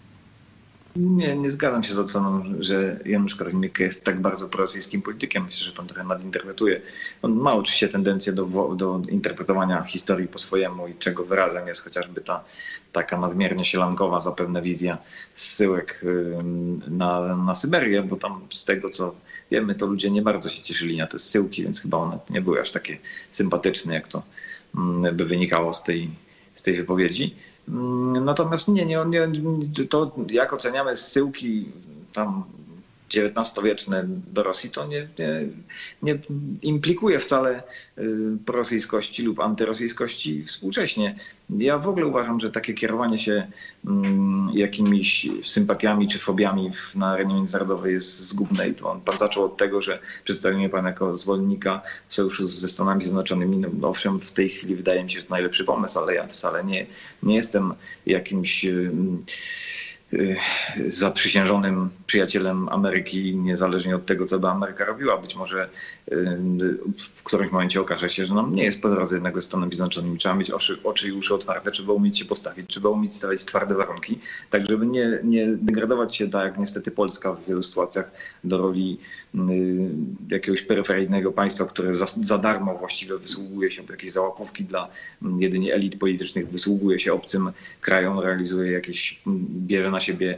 Nie, nie zgadzam się z oceną, że Janusz Korwin-Mikke jest tak bardzo prorosyjskim politykiem. Myślę, że pan trochę nadinterpretuje. On ma oczywiście tendencję do, do interpretowania historii po swojemu i czego wyrazem jest chociażby ta taka nadmiernie sielankowa zapewne wizja zsyłek na, na Syberię, bo tam z tego co wiemy, to ludzie nie bardzo się cieszyli na te zsyłki, więc chyba one nie były aż takie sympatyczne, jak to by wynikało z tej, z tej wypowiedzi. Natomiast nie, nie, nie, to jak oceniamy zsyłki tam dziewiętnastowieczne do Rosji, to nie, nie, nie implikuje wcale prorosyjskości lub antyrosyjskości współcześnie. Ja w ogóle uważam, że takie kierowanie się jakimiś sympatiami czy fobiami na arenie międzynarodowej jest zgubne i to on, pan zaczął od tego, że przedstawił mnie pan jako zwolennika sojuszu ze Stanami Zjednoczonymi. No, owszem, w tej chwili wydaje mi się, że to najlepszy pomysł, ale ja wcale nie, nie jestem jakimś zaprzysiężonym przyjacielem Ameryki, niezależnie od tego, co by Ameryka robiła. Być może w którymś momencie okaże się, że nam nie jest po drodze jednak ze Stanami Zjednoczonymi. Trzeba mieć oczy, oczy i uszy otwarte, trzeba umieć się postawić, trzeba umieć stawiać twarde warunki, tak żeby nie, nie degradować się, tak jak niestety Polska w wielu sytuacjach, do roli jakiegoś peryferyjnego państwa, które za, za darmo właściwie wysługuje się jakieś załapówki dla jedynie elit politycznych, wysługuje się obcym krajom, realizuje jakieś, bierze na siebie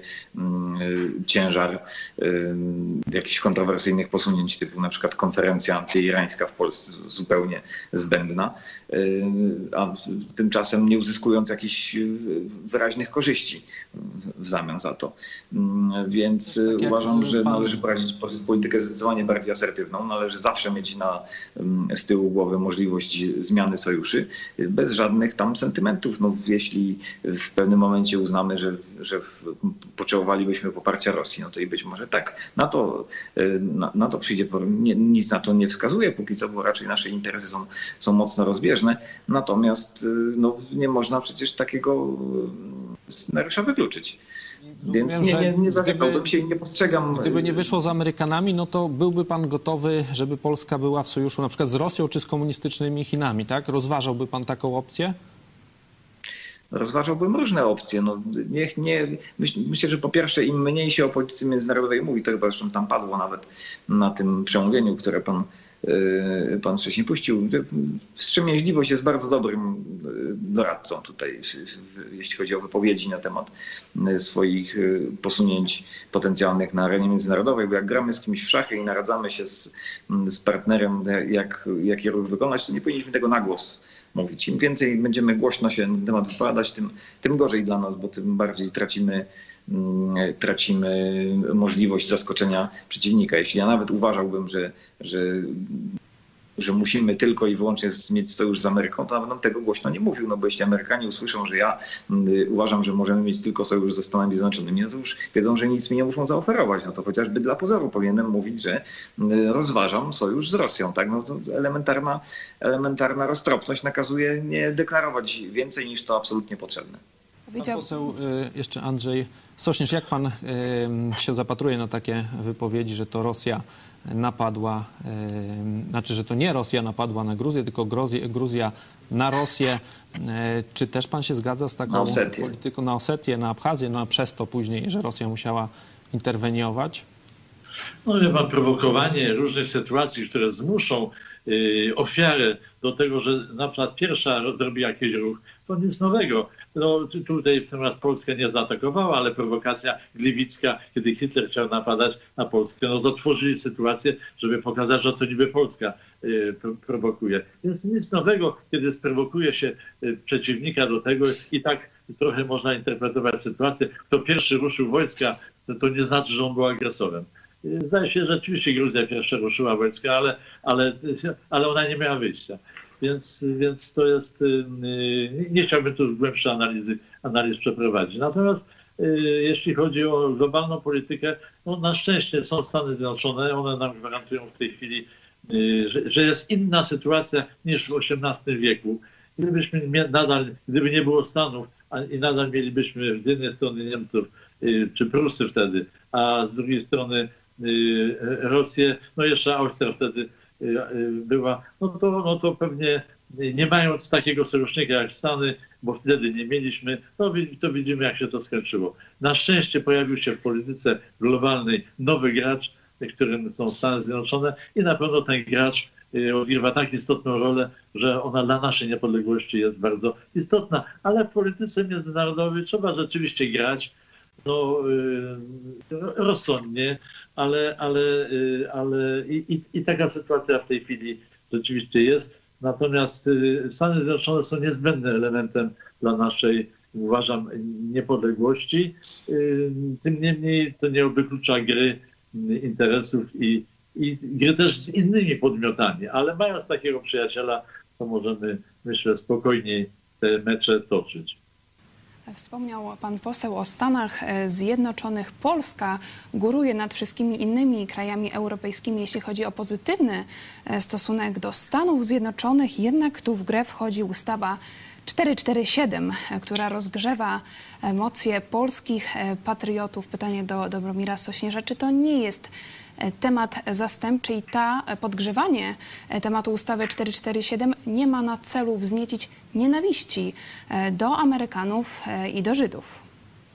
ciężar jakichś kontrowersyjnych posunięć typu na przykład konferencja antyirańska w Polsce zupełnie zbędna, a tymczasem nie uzyskując jakichś wyraźnych korzyści w zamian za to. Więc tak uważam, że należy prowadzić politykę zdecydowanie bardziej asertywną. Należy zawsze mieć na, z tyłu głowy możliwość zmiany sojuszy bez żadnych tam sentymentów. No, jeśli w pewnym momencie uznamy, że, że potrzebowalibyśmy poparcia Rosji, no to i być może tak. Na to, na, na to przyjdzie, nie, nic na to nie wskazuje póki co, bo raczej nasze interesy są, są mocno rozbieżne. Natomiast no, nie można przecież takiego scenariusza wykluczyć. Więc Rozumiem, nie, nie, nie zawiekałbym się i nie postrzegam. Gdyby nie wyszło z Amerykanami, no to byłby pan gotowy, żeby Polska była w sojuszu na przykład z Rosją czy z komunistycznymi Chinami, tak? Rozważałby pan taką opcję? Rozważałbym różne opcje. No, niech nie, myśl, myślę, że po pierwsze im mniej się o polityce międzynarodowej mówi, to chyba zresztą tam padło nawet na tym przemówieniu, które pan Pan wcześniej puścił. Wstrzemięźliwość jest bardzo dobrym doradcą tutaj, jeśli chodzi o wypowiedzi na temat swoich posunięć potencjalnych na arenie międzynarodowej, bo jak gramy z kimś w szachy i naradzamy się z, z partnerem, jak, jaki ruch wykonać, to nie powinniśmy tego na głos mówić. Im więcej będziemy głośno się na ten temat wypowiadać, tym, tym gorzej dla nas, bo tym bardziej tracimy tracimy możliwość zaskoczenia przeciwnika. Jeśli ja nawet uważałbym, że, że, że musimy tylko i wyłącznie mieć sojusz z Ameryką, to nawet bym tego głośno nie mówił, no bo jeśli Amerykanie usłyszą, że ja uważam, że możemy mieć tylko sojusz ze Stanami Zjednoczonymi, no to już wiedzą, że nic mi nie muszą zaoferować. No to chociażby dla pozoru powinienem mówić, że rozważam sojusz z Rosją. Tak? No to elementarna, elementarna roztropność nakazuje nie deklarować więcej niż to absolutnie potrzebne. Pan poseł, jeszcze Andrzej Sośnierz, jak pan się zapatruje na takie wypowiedzi, że to Rosja napadła, znaczy, że to nie Rosja napadła na Gruzję, tylko Gruzja na Rosję. Czy też pan się zgadza z taką na polityką na Osetię, na Abchazję, no a przez to później, że Rosja musiała interweniować? No nie ma prowokowanie różnych sytuacji, które zmuszą ofiarę do tego, że na przykład pierwsza zrobi jakiś ruch, to nic nowego. No, tutaj w tym raz Polska nie zaatakowała, ale prowokacja gliwicka, kiedy Hitler chciał napadać na Polskę, no to tworzyli sytuację, żeby pokazać, że to niby Polska y, prowokuje. Więc nic nowego, kiedy sprowokuje się y, przeciwnika do tego i tak trochę można interpretować sytuację. Kto pierwszy ruszył wojska, to, to nie znaczy, że on był agresorem. Zdaje się, że rzeczywiście Gruzja pierwsza ruszyła wojska, ale, ale, ale ona nie miała wyjścia. Więc, więc to jest, nie, nie chciałbym tu głębszej analizy, analiz przeprowadzić. Natomiast jeśli chodzi o globalną politykę, no na szczęście są Stany Zjednoczone, one nam gwarantują w tej chwili, że, że jest inna sytuacja niż w osiemnastym wieku. Gdybyśmy nadal, gdyby nie było Stanów a, i nadal mielibyśmy z jednej strony Niemców czy Prusy wtedy, a z drugiej strony Rosję, no jeszcze Austria wtedy była, no to, no to pewnie nie mając takiego sojusznika jak Stany, bo wtedy nie mieliśmy, to, to widzimy, jak się to skończyło. Na szczęście pojawił się w polityce globalnej nowy gracz, którym są Stany Zjednoczone i na pewno ten gracz odgrywa tak istotną rolę, że ona dla naszej niepodległości jest bardzo istotna, ale w polityce międzynarodowej trzeba rzeczywiście grać no, rozsądnie, ale, ale, ale i, i, i taka sytuacja w tej chwili rzeczywiście jest. Natomiast Stany Zjednoczone są niezbędnym elementem dla naszej, uważam, niepodległości. Tym niemniej to nie wyklucza gry interesów i, i gry też z innymi podmiotami, ale mając takiego przyjaciela, to możemy, myślę, spokojniej te mecze toczyć. Wspomniał pan poseł o Stanach Zjednoczonych. Polska góruje nad wszystkimi innymi krajami europejskimi, jeśli chodzi o pozytywny stosunek do Stanów Zjednoczonych. Jednak tu w grę wchodzi ustawa czterysta czterdzieści siedem, która rozgrzewa emocje polskich patriotów. Pytanie do Dobromira Sośnierza, czy to nie jest temat zastępczy i ta podgrzewanie tematu ustawy czterysta czterdzieści siedem nie ma na celu wzniecić nienawiści do Amerykanów i do Żydów?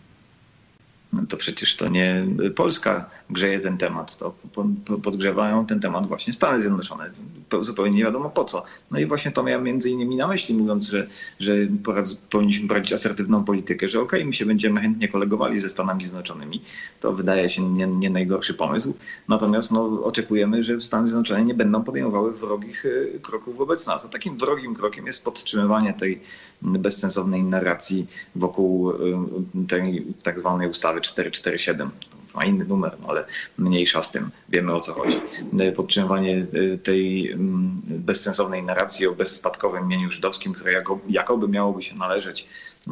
No to przecież to nie Polska grzeje ten temat, to podgrzewają ten temat właśnie Stany Zjednoczone. Zupełnie nie wiadomo po co. No i właśnie to miałem między innymi na myśli, mówiąc, że, że poradz, powinniśmy prowadzić asertywną politykę, że okej, okay, my się będziemy chętnie kolegowali ze Stanami Zjednoczonymi. To wydaje się nie, nie najgorszy pomysł. Natomiast no, oczekujemy, że Stany Zjednoczone nie będą podejmowały wrogich kroków wobec nas. A takim wrogim krokiem jest podtrzymywanie tej bezsensownej narracji wokół tej tak zwanej ustawy czterysta czterdzieści siedem. Ma inny numer, no ale mniejsza z tym. Wiemy, o co chodzi. Podtrzymywanie tej bezsensownej narracji o bezspadkowym mieniu żydowskim, które jako, jakoby miałoby się należeć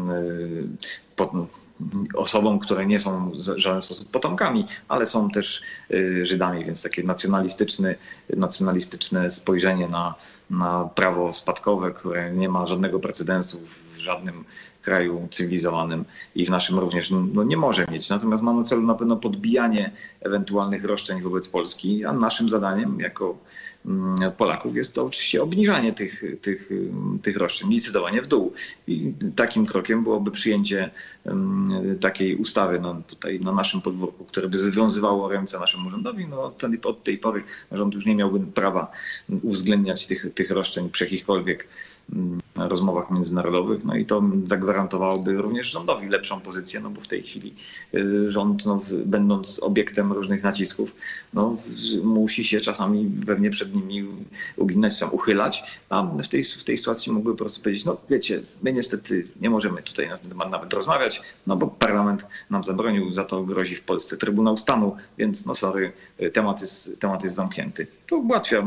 pod, osobom, które nie są w żaden sposób potomkami, ale są też Żydami, więc takie nacjonalistyczne, nacjonalistyczne spojrzenie na, na prawo spadkowe, które nie ma żadnego precedensu w żadnym kraju cywilizowanym i w naszym również no, nie może mieć. Natomiast ma na celu na pewno podbijanie ewentualnych roszczeń wobec Polski, a naszym zadaniem jako Polaków jest to oczywiście obniżanie tych, tych, tych roszczeń, licytowanie w dół. I takim krokiem byłoby przyjęcie takiej ustawy no, tutaj na naszym podwórku, które by związywało ręce naszemu rządowi. No, od tej pory rząd już nie miałby prawa uwzględniać tych, tych roszczeń przy jakichkolwiek rozmowach międzynarodowych, no i to zagwarantowałoby również rządowi lepszą pozycję, no bo w tej chwili rząd, no, będąc obiektem różnych nacisków, no, musi się czasami pewnie przed nimi uginać, tam uchylać, a w tej, w tej sytuacji mógłby po prostu powiedzieć, no wiecie, my niestety nie możemy tutaj na ten temat nawet rozmawiać, no bo parlament nam zabronił, za to grozi w Polsce Trybunał Stanu, więc no sorry, temat jest, temat jest zamknięty. To ułatwia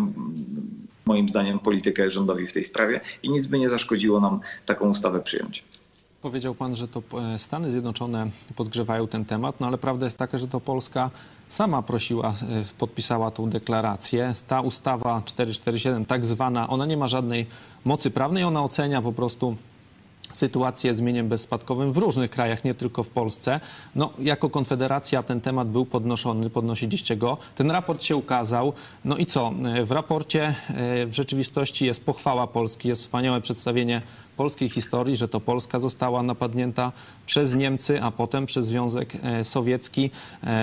moim zdaniem politykę rządowi w tej sprawie i nic by nie zaszkodziło nam taką ustawę przyjąć. Powiedział pan, że to Stany Zjednoczone podgrzewają ten temat, no ale prawda jest taka, że to Polska sama prosiła, podpisała tą deklarację. Ta ustawa czterysta czterdzieści siedem, tak zwana, ona nie ma żadnej mocy prawnej, ona ocenia po prostu sytuację z mieniem bezspadkowym w różnych krajach, nie tylko w Polsce. No, jako Konfederacja ten temat był podnoszony, podnosiliście go. Ten raport się ukazał. No i co? W raporcie w rzeczywistości jest pochwała Polski, jest wspaniałe przedstawienie polskiej historii, że to Polska została napadnięta przez Niemcy, a potem przez Związek Sowiecki,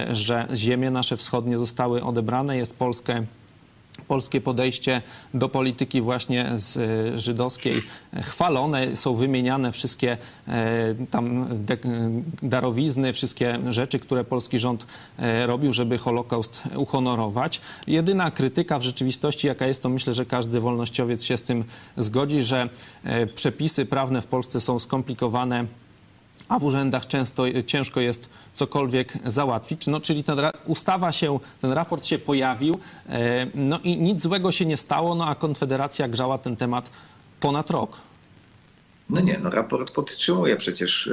że ziemie nasze wschodnie zostały odebrane. Jest Polskę polskie podejście do polityki właśnie z żydowskiej chwalone, są wymieniane wszystkie e, tam de, darowizny, wszystkie rzeczy, które polski rząd e, robił, żeby Holokaust uhonorować. Jedyna krytyka w rzeczywistości, jaka jest, to myślę, że każdy wolnościowiec się z tym zgodzi, że e, przepisy prawne w Polsce są skomplikowane, a w urzędach często ciężko jest cokolwiek załatwić. No, czyli ta ustawa się, ten raport się pojawił, no i nic złego się nie stało, no a Konfederacja grzała ten temat ponad rok. No nie, no raport podtrzymuje przecież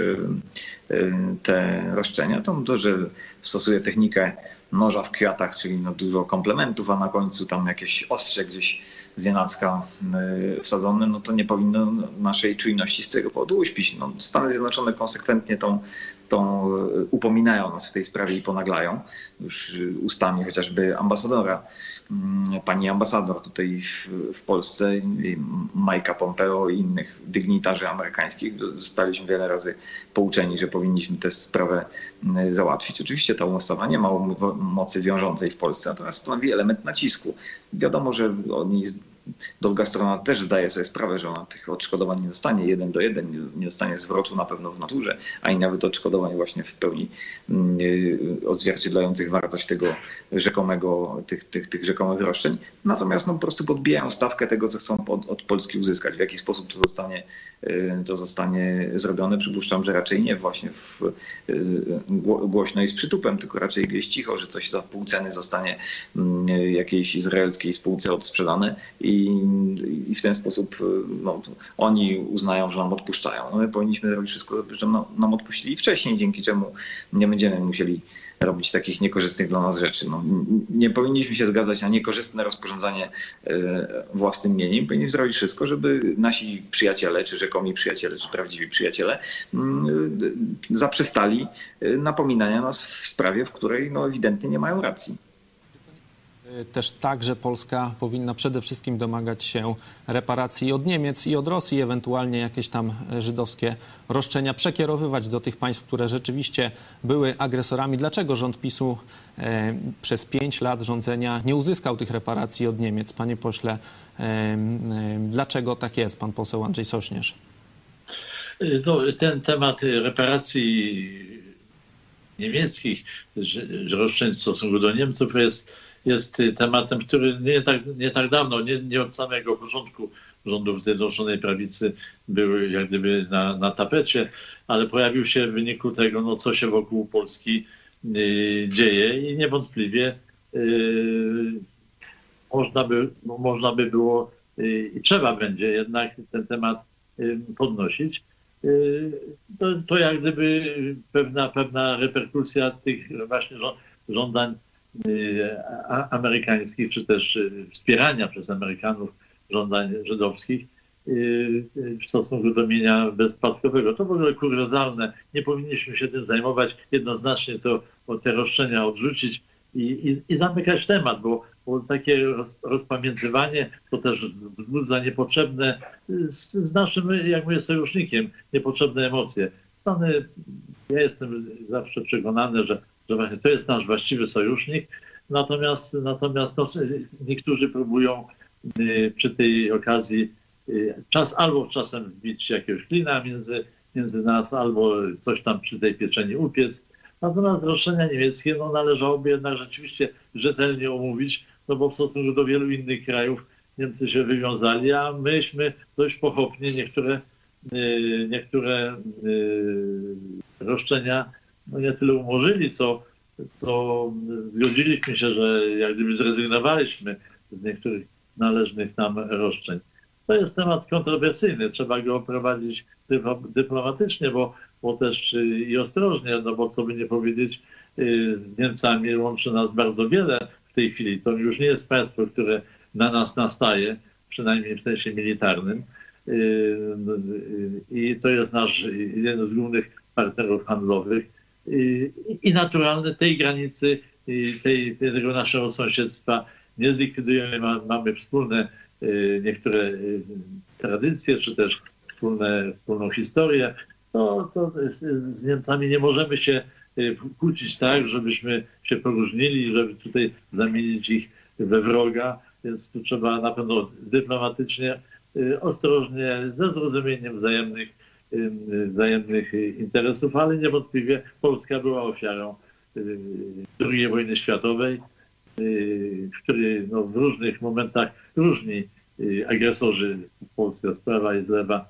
te roszczenia. To, to że stosuje technikę noża w kwiatach, czyli no dużo komplementów, a na końcu tam jakieś ostrze gdzieś znienacka wsadzone, no to nie powinno naszej czujności z tego powodu uśpić. No, Stany Zjednoczone konsekwentnie tą, tą upominają nas w tej sprawie i ponaglają. Już ustami chociażby ambasadora, pani ambasador tutaj w, w Polsce, Mike'a Pompeo i innych dygnitarzy amerykańskich. Zostaliśmy wiele razy pouczeni, że powinniśmy tę sprawę załatwić. Oczywiście ta ustawa nie ma mocy wiążącej w Polsce, natomiast stanowi element nacisku. Wiadomo, że oni druga strona też zdaje sobie sprawę, że ona tych odszkodowań nie dostanie jeden do jeden, nie dostanie zwrotu na pewno w naturze, ani nawet odszkodowań właśnie w pełni odzwierciedlających wartość tego rzekomego, tych, tych, tych rzekomych roszczeń. Natomiast no, po prostu podbijają stawkę tego, co chcą od, od Polski uzyskać. W jaki sposób to zostanie, to zostanie zrobione? Przypuszczam, że raczej nie właśnie w, głośno i z przytupem, tylko raczej gdzieś cicho, że coś za pół ceny zostanie jakiejś izraelskiej spółce odsprzedane i, i w ten sposób no, oni uznają, że nam odpuszczają. No, my powinniśmy zrobić wszystko, żeby nam odpuścili wcześniej, dzięki czemu nie będziemy musieli robić takich niekorzystnych dla nas rzeczy. No, nie powinniśmy się zgadzać na niekorzystne rozporządzanie własnym mieniem. Powinniśmy zrobić wszystko, żeby nasi przyjaciele, czy rzekomi przyjaciele, czy prawdziwi przyjaciele zaprzestali napominania nas w sprawie, w której no, ewidentnie nie mają racji. Też tak, że Polska powinna przede wszystkim domagać się reparacji od Niemiec i od Rosji, ewentualnie jakieś tam żydowskie roszczenia przekierowywać do tych państw, które rzeczywiście były agresorami. Dlaczego rząd PiSu e, przez pięć lat rządzenia nie uzyskał tych reparacji od Niemiec? Panie pośle, e, e, dlaczego tak jest? Pan poseł Andrzej Sośnierz. No, ten temat reparacji niemieckich, roszczeń w stosunku do Niemców jest jest tematem, który nie tak, nie tak dawno, nie, nie od samego początku rządów Zjednoczonej Prawicy był jak gdyby na, na tapecie, ale pojawił się w wyniku tego, no, co się wokół Polski y, dzieje i niewątpliwie y, można, by, można by było y, i trzeba będzie jednak ten temat y, podnosić. Y, to, to jak gdyby pewna, pewna reperkusja tych właśnie żądań amerykańskich, czy też wspierania przez Amerykanów żądań żydowskich w stosunku do mienia bezspadkowego. To w ogóle kuriozalne. Nie powinniśmy się tym zajmować. Jednoznacznie to te roszczenia odrzucić i, i, i zamykać temat, bo, bo takie roz, rozpamiętywanie to też wzbudza niepotrzebne z, z naszym jakby sojusznikiem, niepotrzebne emocje. Stany, ja jestem zawsze przekonany, że że właśnie to jest nasz właściwy sojusznik, natomiast, natomiast no, niektórzy próbują y, przy tej okazji y, czas albo czasem wbić jakiegoś klina między, między nas, albo coś tam przy tej pieczeni upiec. Natomiast roszczenia niemieckie no, należałoby jednak rzeczywiście rzetelnie omówić, no bo w stosunku do wielu innych krajów Niemcy się wywiązali, a myśmy dość pochopnie niektóre, y, niektóre y, roszczenia no nie tyle umorzyli, co, co zgodziliśmy się, że jak gdyby zrezygnowaliśmy z niektórych należnych nam roszczeń. To jest temat kontrowersyjny, trzeba go prowadzić dyplomatycznie, bo, bo też i ostrożnie, no bo co by nie powiedzieć, z Niemcami łączy nas bardzo wiele w tej chwili. To już nie jest państwo, które na nas nastaje, przynajmniej w sensie militarnym. I to jest nasz jeden z głównych partnerów handlowych. I naturalne tej granicy, tej, tego naszego sąsiedztwa nie zlikwidujemy. Mamy wspólne niektóre tradycje, czy też wspólne, wspólną historię. To, to z Niemcami nie możemy się kłócić tak, żebyśmy się poróżnili, żeby tutaj zamienić ich we wroga. Więc tu trzeba na pewno dyplomatycznie, ostrożnie, ze zrozumieniem wzajemnych wzajemnych interesów, ale niewątpliwie Polska była ofiarą drugiej wojny światowej, w której no, w różnych momentach różni agresorzy, Polska z prawa i z lewa,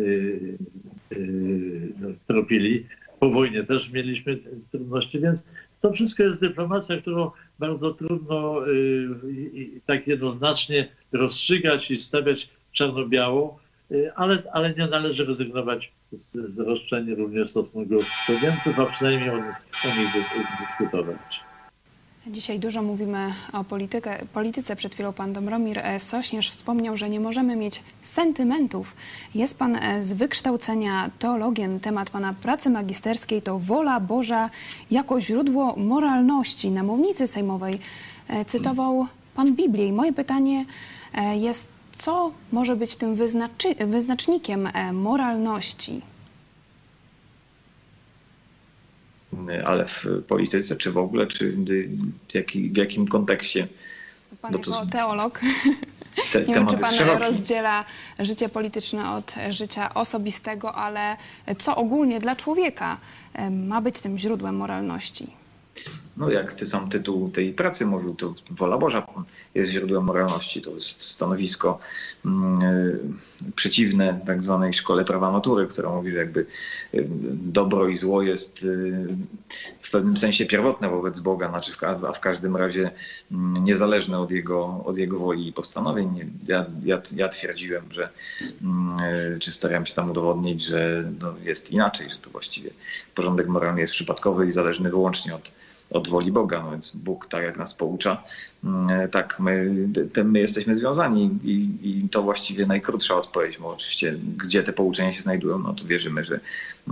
no, tropili. Po wojnie też mieliśmy trudności, więc to wszystko jest dyplomacja, którą bardzo trudno tak jednoznacznie rozstrzygać i stawiać czarno-biało. Ale, ale nie należy rezygnować z, z roszczeń również w stosunku do Niemców, a przynajmniej o, o nich dyskutować. Dzisiaj dużo mówimy o politykę, polityce. Przed chwilą pan Dobromir Sośnierz wspomniał, że nie możemy mieć sentymentów. Jest pan z wykształcenia teologiem. Temat pana pracy magisterskiej to wola Boża jako źródło moralności. Na mównicy sejmowej cytował pan Biblię. I moje pytanie jest, co może być tym wyznaczy, wyznacznikiem moralności? Ale w polityce, czy w ogóle, czy w, jaki, w jakim kontekście? Pan jako teolog. te, Nie wiem, temat czy jest pan szeroki. rozdziela życie polityczne od życia osobistego, ale co ogólnie dla człowieka ma być tym źródłem moralności? No jak ty sam tytuł tej pracy mówił, to wola Boża jest źródłem moralności. To jest stanowisko mm, przeciwne tak zwanej szkole prawa natury, która mówi, że jakby dobro i zło jest w pewnym sensie pierwotne wobec Boga, znaczy w, a w każdym razie niezależne od jego, od jego woli i postanowień. Ja, ja, ja twierdziłem, że czy starałem się tam udowodnić, że no jest inaczej, że to właściwie porządek moralny jest przypadkowy i zależny wyłącznie od od woli Boga, no więc Bóg tak jak nas poucza, tak my, tym my jesteśmy związani i, i to właściwie najkrótsza odpowiedź, bo oczywiście gdzie te pouczenia się znajdują, no to wierzymy, że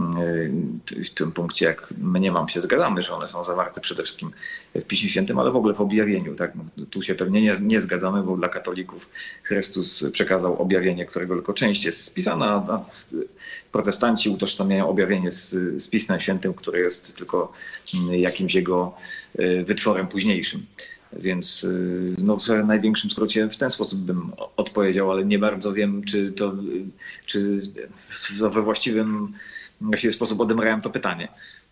w tym punkcie jak mniemam się zgadzamy, że one są zawarte przede wszystkim w Piśmie Świętym, ale w ogóle w objawieniu. Tak? Tu się pewnie nie, nie zgadzamy, bo dla katolików Chrystus przekazał objawienie, którego tylko część jest spisana, a protestanci utożsamiają objawienie z, z Pismem Świętym, które jest tylko jakimś jego wytworem późniejszym. Więc no, w największym skrócie w ten sposób bym odpowiedział, ale nie bardzo wiem, czy to czy we właściwym właściwy sposób odebrałem to pytanie.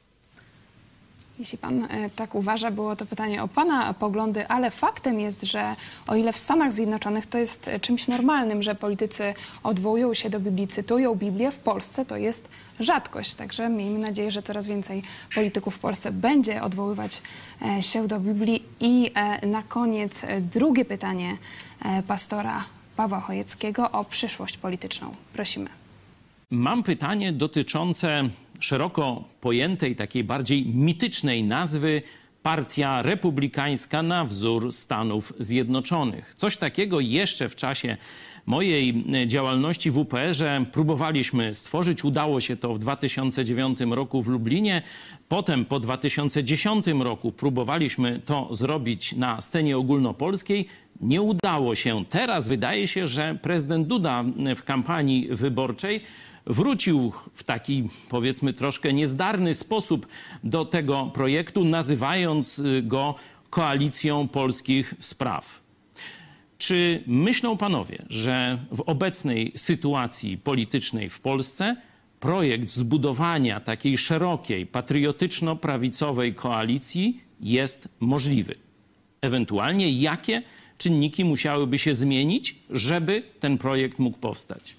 Jeśli pan tak uważa, było to pytanie o pana poglądy, ale faktem jest, że o ile w Stanach Zjednoczonych to jest czymś normalnym, że politycy odwołują się do Biblii, cytują Biblię, w Polsce to jest rzadkość. Także miejmy nadzieję, że coraz więcej polityków w Polsce będzie odwoływać się do Biblii. I na koniec drugie pytanie pastora Pawła Chojeckiego o przyszłość polityczną. Prosimy. Mam pytanie dotyczące szeroko pojętej, takiej bardziej mitycznej nazwy Partia Republikańska na wzór Stanów Zjednoczonych. Coś takiego jeszcze w czasie mojej działalności w U P R-ze próbowaliśmy stworzyć. Udało się to w dwa tysiące dziewiątym roku w Lublinie. Potem po dwa tysiące dziesiątym roku próbowaliśmy to zrobić na scenie ogólnopolskiej. Nie udało się. Teraz wydaje się, że prezydent Duda w kampanii wyborczej wrócił w taki, powiedzmy, troszkę niezdarny sposób do tego projektu, nazywając go Koalicją Polskich Spraw. Czy myślą panowie, że w obecnej sytuacji politycznej w Polsce projekt zbudowania takiej szerokiej, patriotyczno-prawicowej koalicji jest możliwy? Ewentualnie jakie czynniki musiałyby się zmienić, żeby ten projekt mógł powstać?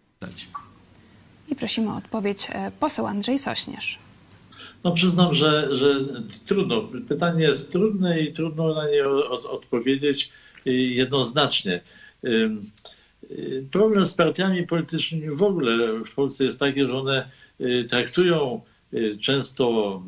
I prosimy o odpowiedź poseł Andrzej Sośnierz. No przyznam, że, że trudno. Pytanie jest trudne i trudno na nie od, odpowiedzieć jednoznacznie. Problem z partiami politycznymi w ogóle w Polsce jest taki, że one traktują często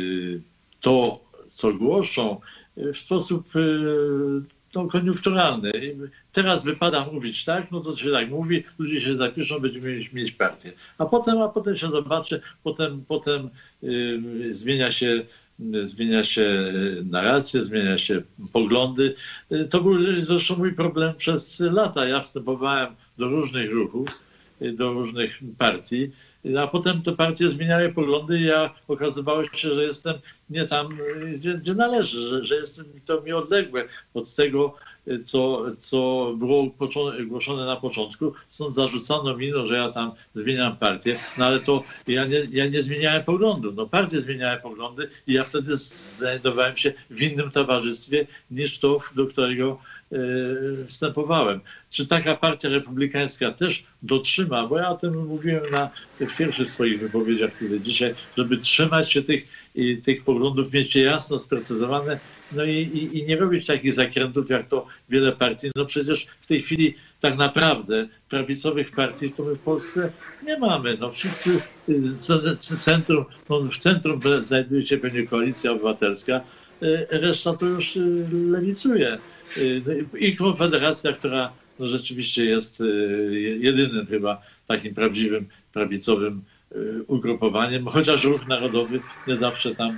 to, co głoszą, w sposób no, koniunkturalny. Teraz wypada mówić tak, no to się tak mówi, ludzie się zapiszą, będziemy mieć, mieć partię. A potem, a potem się zobaczy, potem, potem yy, zmienia się, yy, zmienia się narracja, zmienia się poglądy. Yy, to był zresztą mój problem przez lata. Ja wstępowałem do różnych ruchów, yy, do różnych partii, a potem te partie zmieniały poglądy i ja okazywało się, że jestem nie tam, gdzie, gdzie należy, że, że jestem to mi odległe od tego, co, co było głoszone na początku. Stąd zarzucano mi, no, że ja tam zmieniam partię, no ale to ja nie, ja nie zmieniałem poglądów. No partie zmieniały poglądy i ja wtedy znajdowałem się w innym towarzystwie niż to, do którego yy, wstępowałem. Czy taka partia republikańska też dotrzyma, bo ja o tym mówiłem na w pierwszych swoich wypowiedziach tutaj dzisiaj, żeby trzymać się tych, i, tych poglądów, mieć je jasno sprecyzowane, no i, i, i nie robić takich zakrętów, jak to wiele partii. No przecież w tej chwili tak naprawdę prawicowych partii to my w Polsce nie mamy. No wszyscy centrum, no w centrum znajduje się pewnie Koalicja Obywatelska, reszta to już lewicuje. I Konfederacja, która no rzeczywiście jest jedynym chyba takim prawdziwym prawicowym ugrupowaniem, chociaż Ruch Narodowy nie zawsze tam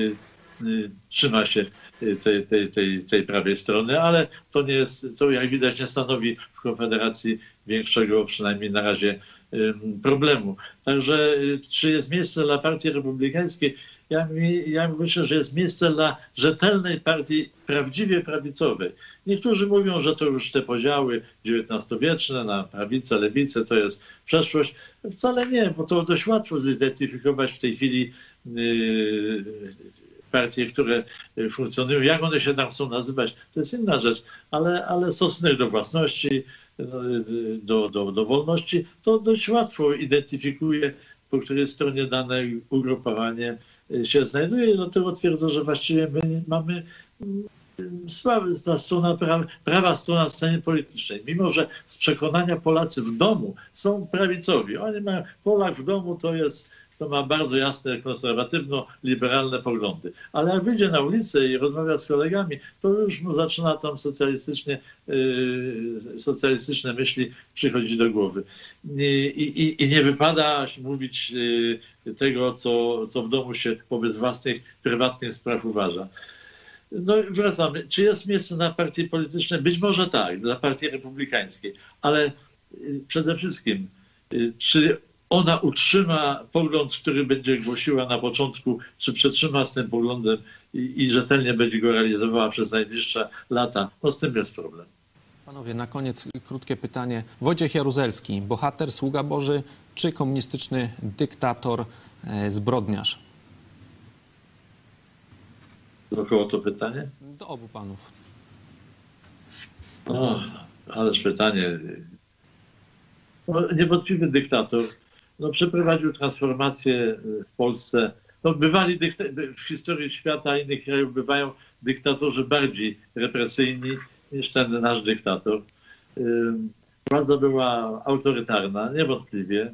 trzyma się tej, tej, tej, tej prawej strony, ale to nie jest, to jak widać nie stanowi w Konfederacji większego, przynajmniej na razie, problemu. Także czy jest miejsce dla Partii Republikańskiej? ja, mi, ja myślę, że jest miejsce dla rzetelnej partii, prawdziwie prawicowej. Niektórzy mówią, że to już te podziały dziewiętnastowieczne na prawicę, lewicę to jest przeszłość. Wcale nie, bo to dość łatwo zidentyfikować w tej chwili yy, partie, które funkcjonują. Jak one się tam chcą nazywać, to jest inna rzecz, ale, ale stosunek do własności, do, do, do wolności, to dość łatwo identyfikuje, po której stronie dane ugrupowanie się znajduje i dlatego twierdzę, że właściwie my mamy słaby, ta strona, prawa, prawa strona sceny politycznej. Mimo że z przekonania Polacy w domu są prawicowi. Oni mają, Polak w domu to jest, to ma bardzo jasne, konserwatywno-liberalne poglądy. Ale jak wyjdzie na ulicę i rozmawia z kolegami, to już mu zaczyna tam socjalistycznie, yy, socjalistyczne myśli przychodzić do głowy. I, i, i nie wypada mówić yy, tego, co, co w domu się wobec własnych, prywatnych spraw uważa. No wracamy. Czy jest miejsce na partie polityczne? Być może tak, dla partii republikańskiej, ale przede wszystkim, czy ona utrzyma pogląd, który będzie głosiła na początku, czy przetrzyma z tym poglądem i, i rzetelnie będzie go realizowała przez najbliższe lata? No z tym jest problem. Panowie, na koniec krótkie pytanie. Wojciech Jaruzelski, bohater, sługa Boży, czy komunistyczny dyktator, e, zbrodniarz? Do kogo to pytanie? Do obu panów. O, ależ pytanie. No, niewątpliwy dyktator. No, przeprowadził transformację w Polsce. No, bywali dykta- w historii świata innych krajów bywają dyktatorzy bardziej represyjni niż ten nasz dyktator. Władza była autorytarna, niewątpliwie.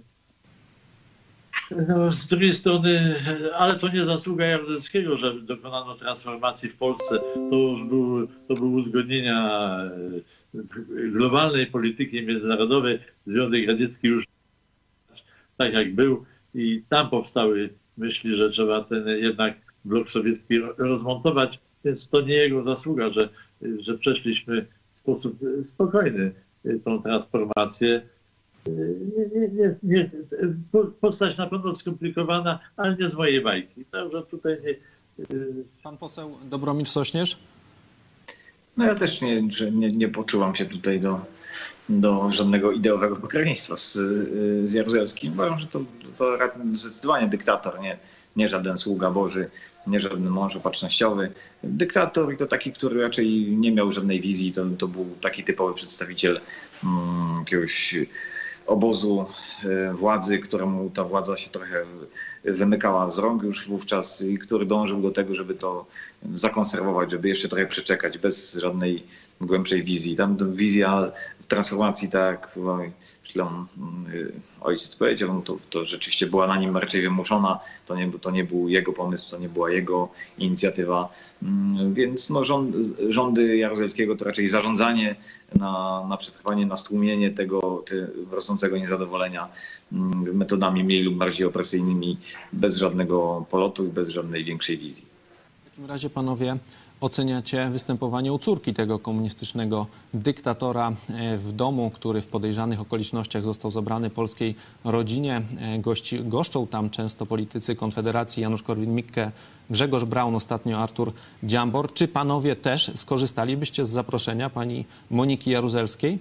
No, z drugiej strony, ale to nie zasługa Jaruzelskiego, że dokonano transformacji w Polsce. To już był, to były uzgodnienia globalnej polityki międzynarodowej. Związek Radziecki już tak jak był i tam powstały myśli, że trzeba ten jednak blok sowiecki rozmontować, więc to nie jego zasługa, że, że przeszliśmy w sposób spokojny tą transformację. Nie, nie, nie, nie. Postać na pewno skomplikowana, ale nie z mojej bajki. Także tutaj nie... Pan poseł Dobromir Sośnierz? No ja też nie, nie, nie poczułam się tutaj do, do żadnego ideowego pokrewieństwa z, z Jaruzelskim. Uważam, że to, to zdecydowanie dyktator, nie, nie żaden sługa Boży, nie żaden mąż opatrznościowy. Dyktator i to taki, który raczej nie miał żadnej wizji, to, to był taki typowy przedstawiciel um, jakiegoś obozu władzy, któremu ta władza się trochę wymykała z rąk już wówczas i który dążył do tego, żeby to zakonserwować, żeby jeszcze trochę przeczekać bez żadnej głębszej wizji. Tam wizja transformacji, tak jak ojciec powiedział, no to, to rzeczywiście była na nim raczej wymuszona. To nie, to nie był jego pomysł, to nie była jego inicjatywa. Więc no, rząd, rządy Jaruzelskiego to raczej zarządzanie na, na przetrwanie, na stłumienie tego te, rosnącego niezadowolenia metodami mniej lub bardziej opresyjnymi, bez żadnego polotu i bez żadnej większej wizji. W takim razie, panowie, oceniacie występowanie u córki tego komunistycznego dyktatora w domu, który w podejrzanych okolicznościach został zabrany polskiej rodzinie. Gości, goszczą tam często politycy Konfederacji, Janusz Korwin-Mikke, Grzegorz Braun, ostatnio Artur Dziambor. Czy panowie też skorzystalibyście z zaproszenia pani Moniki Jaruzelskiej?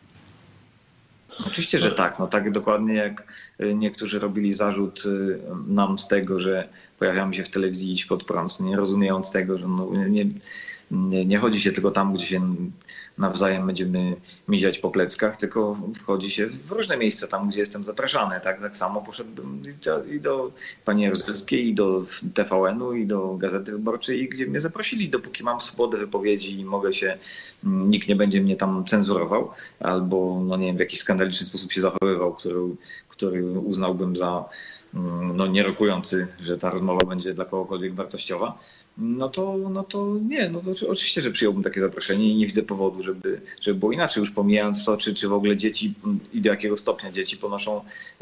Oczywiście, że tak. No tak dokładnie jak niektórzy robili zarzut nam z tego, że pojawiamy się w telewizji Idź Pod Prąd, nie rozumiejąc tego, że no nie, nie, nie chodzi się tylko tam, gdzie się nawzajem będziemy miziać po pleckach, tylko wchodzi się w różne miejsca, tam gdzie jestem zapraszany. Tak, tak samo poszedłem i do, i do pani Jaruzelskiej, i do T V N-u, i do Gazety Wyborczej, gdzie mnie zaprosili, dopóki mam swobodę wypowiedzi i mogę się, nikt nie będzie mnie tam cenzurował, albo no nie wiem, w jakiś skandaliczny sposób się zachowywał, który, który uznałbym za no, nierokujący, że ta rozmowa będzie dla kogokolwiek wartościowa, no to, no to nie, no to oczywiście, że przyjąłbym takie zaproszenie i nie widzę powodu, żeby, żeby było inaczej, już pomijając to, czy, czy w ogóle dzieci i do jakiego stopnia dzieci ponoszą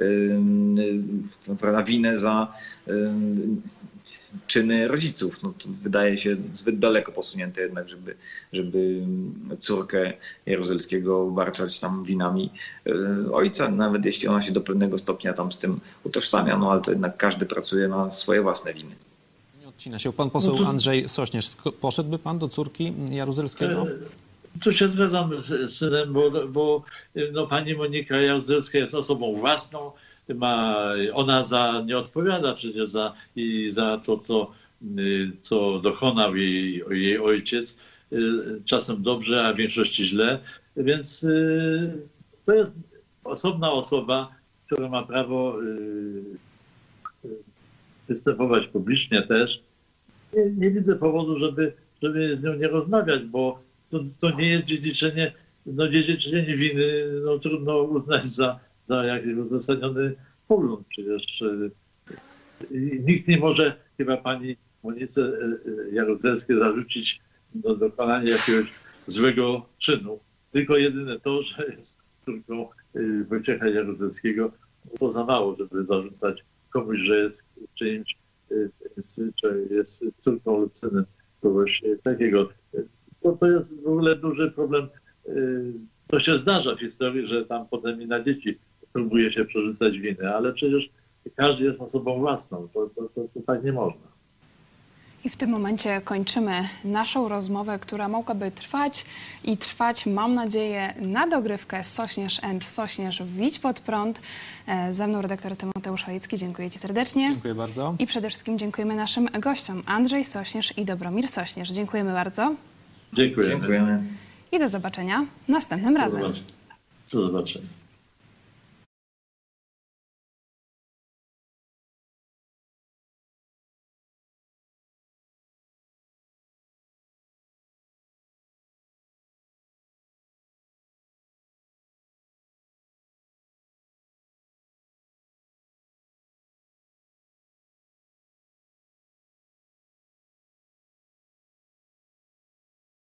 yy, winę za yy, czyny rodziców. No to wydaje się zbyt daleko posunięte jednak, żeby, żeby córkę Jaruzelskiego obarczać tam winami ojca, nawet jeśli ona się do pewnego stopnia tam z tym utożsamia, no ale to jednak każdy pracuje na swoje własne winy. Odcina się. Pan poseł No to- Andrzej Sośnierz, sk- poszedłby pan do córki Jaruzelskiego? Tu się zgadzam z z synem, bo, bo no, pani Monika Jaruzelska jest osobą własną, ma, ona za, nie odpowiada przecież za, i za to, co, y, co dokonał jej, jej ojciec, y, czasem dobrze, a w większości źle, więc y, to jest osobna osoba, która ma prawo y, y, występować publicznie też. Nie, nie widzę powodu, żeby, żeby z nią nie rozmawiać, bo to, to nie jest dziedziczenie, no dziedziczenie winy, no trudno uznać za, za jakiś uzasadniony pogląd. Przecież y, y, nikt nie może chyba pani Monice y, y, Jaruzelskiej zarzucić no, dokonanie jakiegoś złego czynu. Tylko jedyne to, że jest córką y, Wojciecha Jaruzelskiego, to za mało, żeby zarzucać komuś, że jest czyimś, y, czy jest córką lub synem kogoś takiego. To, to jest w ogóle duży problem. To się zdarza w historii, że tam potem i na dzieci próbuje się przerzucać winę, ale przecież każdy jest osobą własną. To, to, to, to tak nie można. I w tym momencie kończymy naszą rozmowę, która mogłaby trwać i trwać, mam nadzieję, na dogrywkę Sośnierz and Sośnierz w Idź Pod Prąd. E, Ze mną redaktor Tymoteusz Chojecki. Dziękuję ci serdecznie. Dziękuję bardzo. I przede wszystkim dziękujemy naszym gościom Andrzej Sośnierz i Dobromir Sośnierz. Dziękujemy bardzo Dziękujemy. Dziękujemy. i do zobaczenia następnym Do razem. zobaczenia. Do zobaczenia.